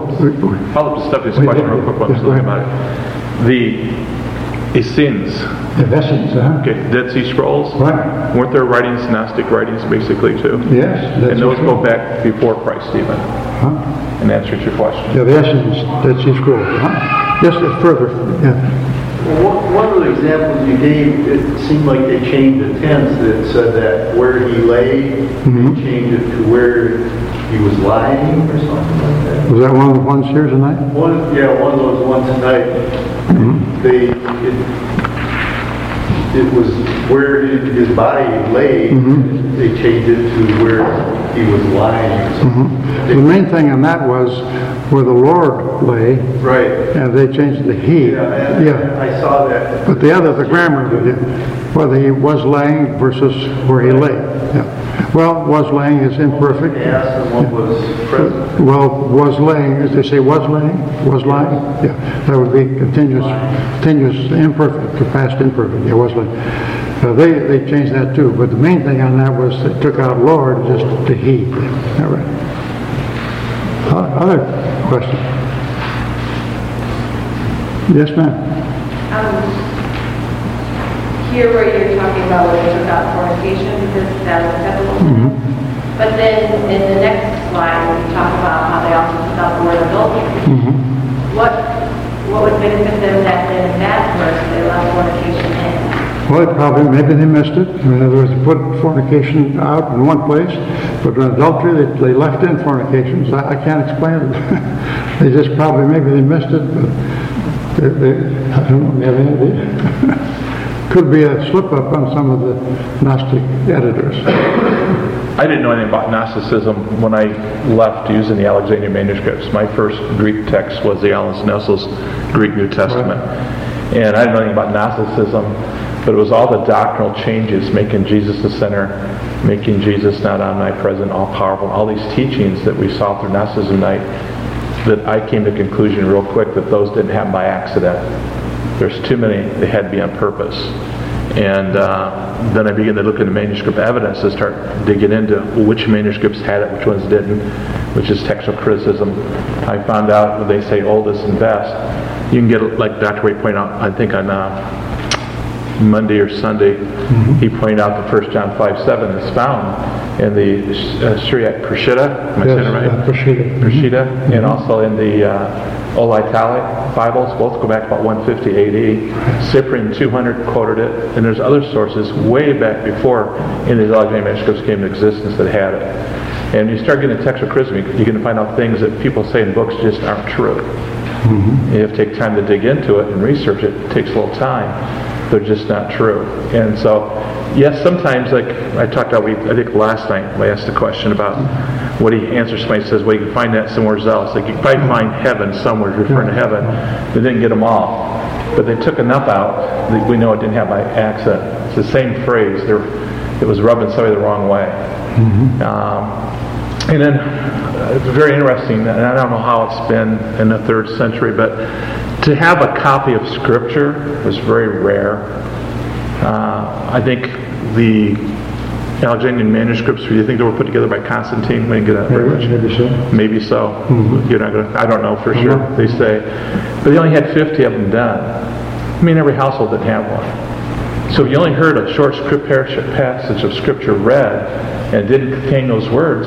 [SPEAKER 2] to Stephanie's question real quick while I'm thinking about it. The Essenes.
[SPEAKER 1] The Essenes,
[SPEAKER 2] Okay, Dead Sea Scrolls.
[SPEAKER 1] Right.
[SPEAKER 2] Weren't there writings, Gnostic writings, basically, too?
[SPEAKER 1] Yes.
[SPEAKER 2] And those go back before Christ, even. In answer to your question.
[SPEAKER 1] Yeah, the Essenes, Dead Sea Scrolls. Yes, further. Yeah.
[SPEAKER 5] Well, one of the examples you gave, it seemed like they changed the tense. It said that where he lay, they changed it to where he was lying or something like that.
[SPEAKER 1] Was that one of the ones here tonight?
[SPEAKER 5] One of those ones tonight. It was where his body lay. They changed it to where he was lying.
[SPEAKER 1] The main thing on that was where the Lord lay.
[SPEAKER 5] Right.
[SPEAKER 1] And they changed the he.
[SPEAKER 5] Yeah. I saw that.
[SPEAKER 1] But the grammar, whether he was laying versus where he lay. Yeah. Well, was laying is imperfect.
[SPEAKER 5] Past and what was present.
[SPEAKER 1] Well, was laying, as they say, was laying, was lying. Yeah, that would be continuous imperfect, the past imperfect. Yeah, was laying. They changed that too, but the main thing on that was they took out Lord just to he. All right. Other question? Yes, ma'am.
[SPEAKER 4] Here where you're talking about where they took out fornication because that was acceptable. But then in the next slide, we talk about how they also took out the word adultery. What would benefit them that then in that verse they left fornication in?
[SPEAKER 1] Well, maybe they missed it. In other words, they put fornication out in one place, but in adultery they left in fornication. So I can't explain it. They just maybe they missed it, but I don't know, have any idea. Could be a slip-up on some of the Gnostic editors.
[SPEAKER 2] I didn't know anything about Gnosticism when I left using the Alexandrian manuscripts. My first Greek text was the Alan Nessel's Greek New Testament. Right. And I didn't know anything about Gnosticism, but it was all the doctrinal changes, making Jesus the center, making Jesus not omnipresent, all-powerful, all these teachings that we saw through Gnosticism night, that I came to the conclusion real quick that those didn't happen by accident. There's too many, they had to be on purpose. And then I began to look into manuscript evidence to start digging into which manuscripts had it, which ones didn't, which is textual criticism. I found out when they say oldest and best, you can get, like Dr. Wade pointed out, I think on Monday or Sunday, he pointed out that 1 John 5:7 is found in the Syriac Peshitta, am I saying it right? Peshitta, and also in the Old Italic Bibles, both go back about 150 AD. Cyprian 200 quoted it, and there's other sources way back before in these Alexandrian manuscripts came into existence that had it. And you start getting textual criticism, you're going to find out things that people say in books just aren't true. You have to take time to dig into it and research it. It takes a little time. They're just not true. And so, yes, sometimes, like I talked about, I think last night, I asked the question about what he answers. Somebody says, well, you can find that somewhere else. Like you can probably find heaven somewhere, referring to heaven. They didn't get them all. But they took enough out that we know it didn't have by accident. It's the same phrase. It was rubbing somebody the wrong way. And then, it's very interesting, and I don't know how it's been in the 3rd century, but to have a copy of Scripture was very rare. I think the Alexandrian manuscripts, do you think they were put together by Constantine? Maybe so. Maybe so. You're not gonna, I don't know for sure, they say. But they only had 50 of them done. I mean, every household didn't have one. So if you only heard a short passage of Scripture read and it didn't contain those words,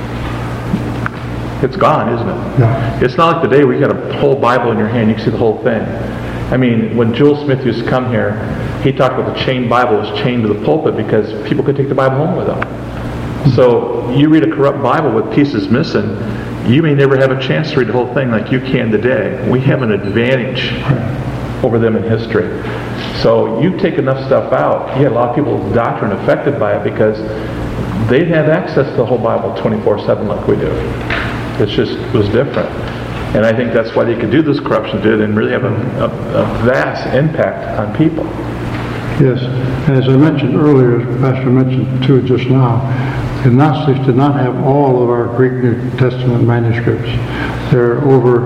[SPEAKER 2] it's gone, isn't it?
[SPEAKER 1] Yeah.
[SPEAKER 2] It's not like the day where you got a whole Bible in your hand, you can see the whole thing. I mean, when Joel Smith used to come here, he talked about the chained Bible was chained to the pulpit because people could take the Bible home with them. So you read a corrupt Bible with pieces missing, you may never have a chance to read the whole thing like you can today. We have an advantage over them in history. So you take enough stuff out, you had a lot of people's doctrine affected by it because they didn't have access to the whole Bible 24/7 like we do. It was different. And I think that's why they could do this corruption did and really have a vast impact on people.
[SPEAKER 1] Yes, and as I mentioned earlier, as Pastor mentioned too just now, the Gnostics did not have all of our Greek New Testament manuscripts. There are over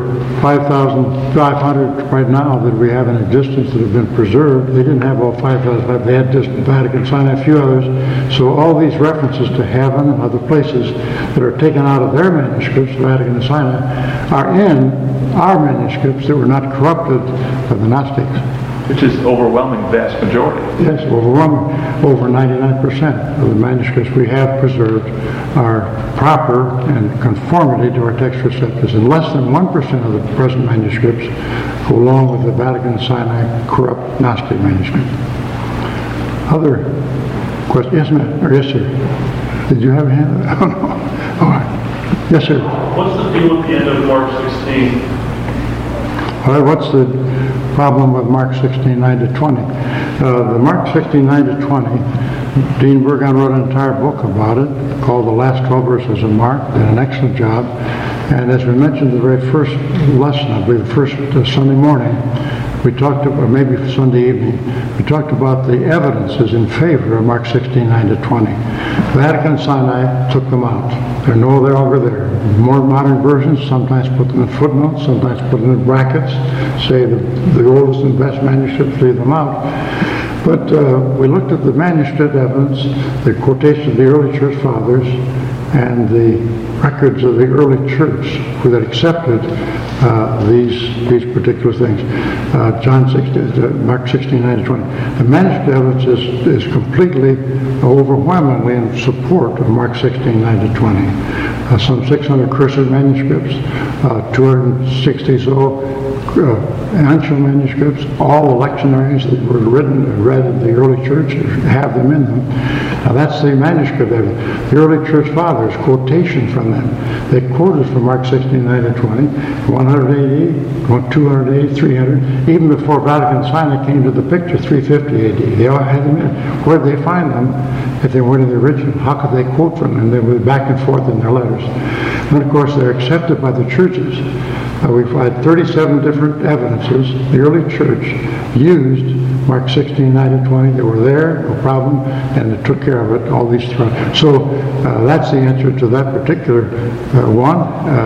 [SPEAKER 1] 5,500 right now that we have in existence that have been preserved. They didn't have all 5,000. They had just Vatican Sinai, a few others. So all these references to heaven and other places that are taken out of their manuscripts, Vatican and Sinai, are in our manuscripts that were not corrupted by the Gnostics.
[SPEAKER 2] Which is overwhelming vast majority.
[SPEAKER 1] Yes, overwhelming. Over 99% of the manuscripts we have preserved are proper and conformity to our text receptors, and less than 1% of the present manuscripts go along with the Vatican Sinai corrupt Gnostic manuscript. Other questions? Yes, ma'am. Or yes, sir. Did you have a hand? Oh, no. All right. Yes, sir.
[SPEAKER 3] What's the deal at the end of Mark 16?
[SPEAKER 1] Well, what's the problem with Mark 16:9-20? The Mark 16:9-20, Dean Burgon wrote an entire book about it called The Last 12 Verses of Mark, did an excellent job. And as we mentioned the very first lesson, I believe the first Sunday morning, we talked about, maybe Sunday evening, we talked about the evidences in favor of Mark 16:9-20. Vatican Sinai took them out. They're no longer there. More modern versions sometimes put them in footnotes, sometimes put them in brackets, say the oldest and best manuscripts, leave them out. But we looked at the manuscript evidence, the quotation of the early church fathers, and the records of the early church that accepted these particular things. Mark 16:9-20. The manuscript evidence is completely, overwhelmingly in support of Mark 16:9-20. Some 600 cursive manuscripts, 260 ancient manuscripts, all the lectionaries that were read in the early church have them in them. Now that's the manuscript evidence. The early church fathers, quotation from them. They quoted from Mark 16:9-20, 180, 280, 300, even before Vatican Sinai came to the picture, 350 AD. They all had them in. Where did they find them if they weren't in the original? How could they quote from them? They were back and forth in their letters. And of course, they're accepted by the churches. We've had 37 different evidences. The early church used Mark 16:9-20. They were there, no problem, and they took care of it, all these three. So that's the answer to that particular one.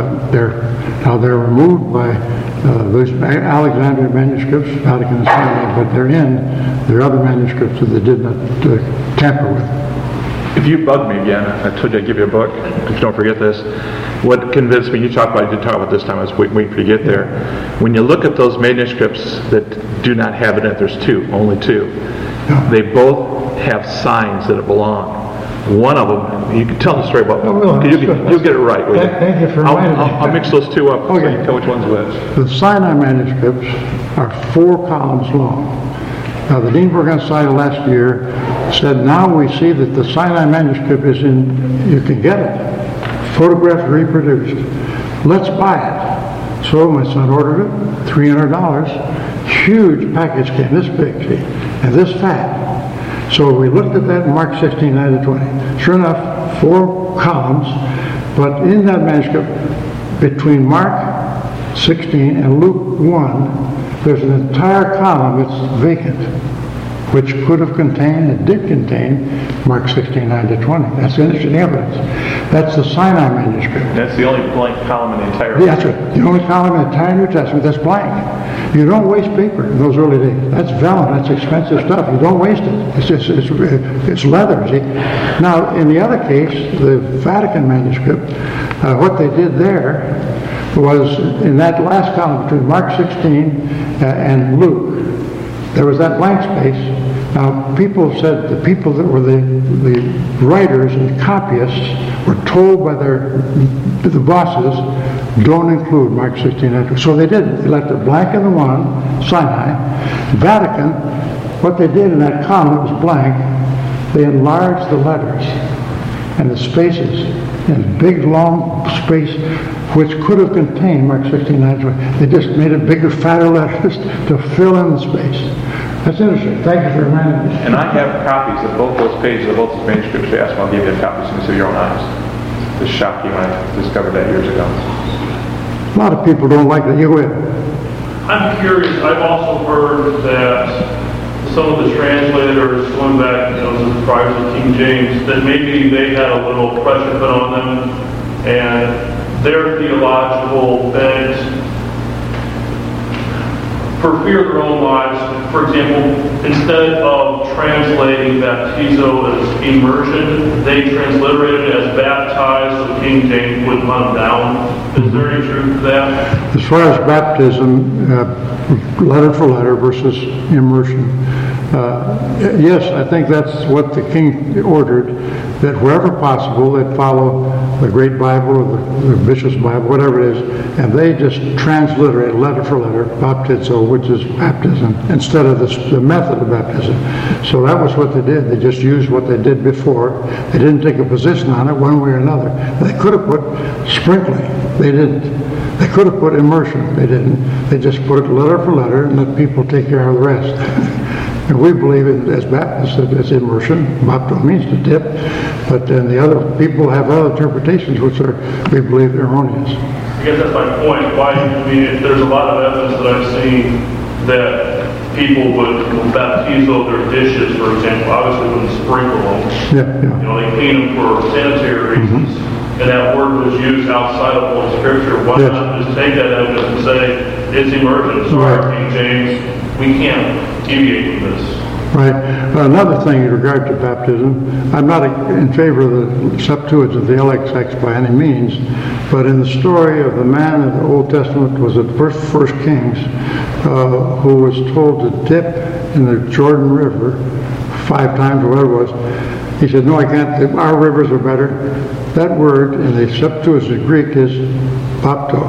[SPEAKER 1] They're removed by those Alexandrian manuscripts, Vatican and Sinai, but there are other manuscripts that they did not tamper with.
[SPEAKER 2] If you bug me again, I told you I'd give you a book, if you don't forget this. What convinced me, you did talk about this time, I was waiting for you to get there. When you look at those manuscripts that do not have it in it, there's only two. They both have signs that it belong. One of them, you can tell the story about, you'll get it right.
[SPEAKER 1] Thank you for reminding me.
[SPEAKER 2] I'll mix those two up so you can tell which one's which.
[SPEAKER 1] The Sinai manuscripts are 4 columns long. Now, the Dean Bergen Society last year said, now we see that the Sinai manuscript is you can get it, photographed, reproduced. Let's buy it. So my son ordered it, $300. Huge package came, this big, see, and this fat. So we looked at that in Mark 16:9-20. Sure enough, 4 columns, but in that manuscript, between Mark 16 and Luke 1, there's an entire column that's vacant, which could have contained, it did contain, Mark 16:9-20. That's interesting evidence. That's the Sinai manuscript.
[SPEAKER 2] That's the only blank column in the entire...
[SPEAKER 1] Yeah, that's right. The only column in the entire New Testament that's blank. You don't waste paper in those early days. That's vellum. That's expensive stuff. You don't waste it. It's leather, see? Now, in the other case, the Vatican manuscript, what they did there was in that last column between Mark 16 and Luke, there was that blank space. Now, people said the people that were the writers and copyists were told by the bosses, don't include Mark 16. So they didn't. They left it blank in the one, Sinai. Vatican, what they did in that column that was blank, they enlarged the letters and the spaces in big, long space, which could have contained Mark 16:9. They just made it bigger, fatter letters to fill in the space. That's interesting. Thank you for reminding me.
[SPEAKER 2] And I have copies of both those pages, of both those manuscripts. You asked me, I'll give you copies so you can see with your own eyes. It's shocking when I discovered that years ago.
[SPEAKER 1] A lot of people don't like that. You will.
[SPEAKER 3] I'm curious, I've also heard that some of the translators, going back, prior to King James, that maybe they had a little pressure put on them, and their theological bent, for fear of their own lives, for example, instead of translating baptizo as immersion, they transliterated it as baptized, so King James would hunt down. Is there any truth to that?
[SPEAKER 1] As far as baptism, letter for letter versus immersion, yes, I think that's what the king ordered, that wherever possible they'd follow the Great Bible or the Bishop's Bible, whatever it is, and they just transliterate letter for letter, baptizo, which is baptism, instead of the method of baptism. So that was what they did. They just used what they did before. They didn't take a position on it one way or another. They could have put sprinkling. They didn't. They could have put immersion. They didn't. They just put it letter for letter and let people take care of the rest. And we believe as Baptists that it's immersion. Bapto means to dip, but then the other people have other interpretations which are, we believe, erroneous.
[SPEAKER 3] I guess that's my point. Why, I mean, there's a lot of evidence that I've seen that people would baptizo their dishes, for example, obviously wouldn't sprinkle them.
[SPEAKER 1] Yeah, yeah.
[SPEAKER 3] You know, they clean them for sanitary reasons, and that word was used outside of Holy Scripture. Why
[SPEAKER 1] Yes.
[SPEAKER 3] not just take that evidence and say, it's immersion, sorry,
[SPEAKER 1] Right.
[SPEAKER 3] King James, we can't deviate from this.
[SPEAKER 1] Right. Another thing in regard to baptism, I'm not in favor of the Septuagint of the LXX by any means, but in the story of the man in the Old Testament, was it First Kings, who was told to dip in the Jordan River 5 times or whatever it was. He said, no, I can't. Our rivers are better. That word in the Septuagint Greek is bapto,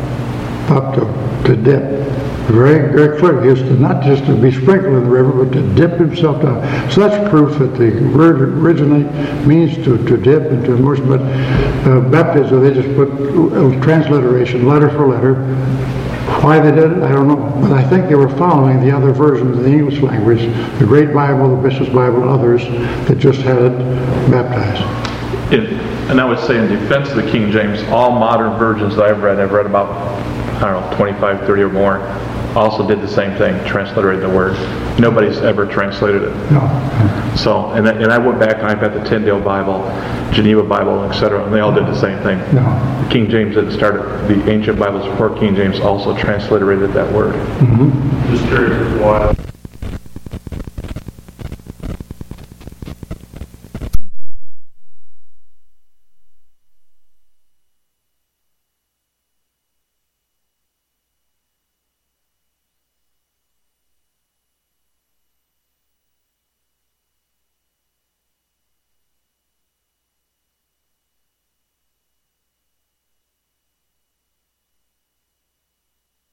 [SPEAKER 1] to dip. Very, very clear. He is to not just to be sprinkled in the river, but to dip himself down. So that's proof that the word originally means to dip and to immerse. But baptism, they just put transliteration, letter for letter. Why they did it, I don't know. But I think they were following the other versions of the English language, the Great Bible, the Bishop's Bible, and others that just had it baptized.
[SPEAKER 2] And I would say in defense of the King James, all modern versions that I've read about, I don't know, 25, 30 or more, also did the same thing, transliterated the word. Nobody's ever translated it.
[SPEAKER 1] No.
[SPEAKER 2] So, and I went back and I've got the Tyndale Bible, Geneva Bible, etc., and they all did the same thing.
[SPEAKER 1] No.
[SPEAKER 2] The King James didn't start it. The ancient Bibles before King James also transliterated that word.
[SPEAKER 3] Just curious why.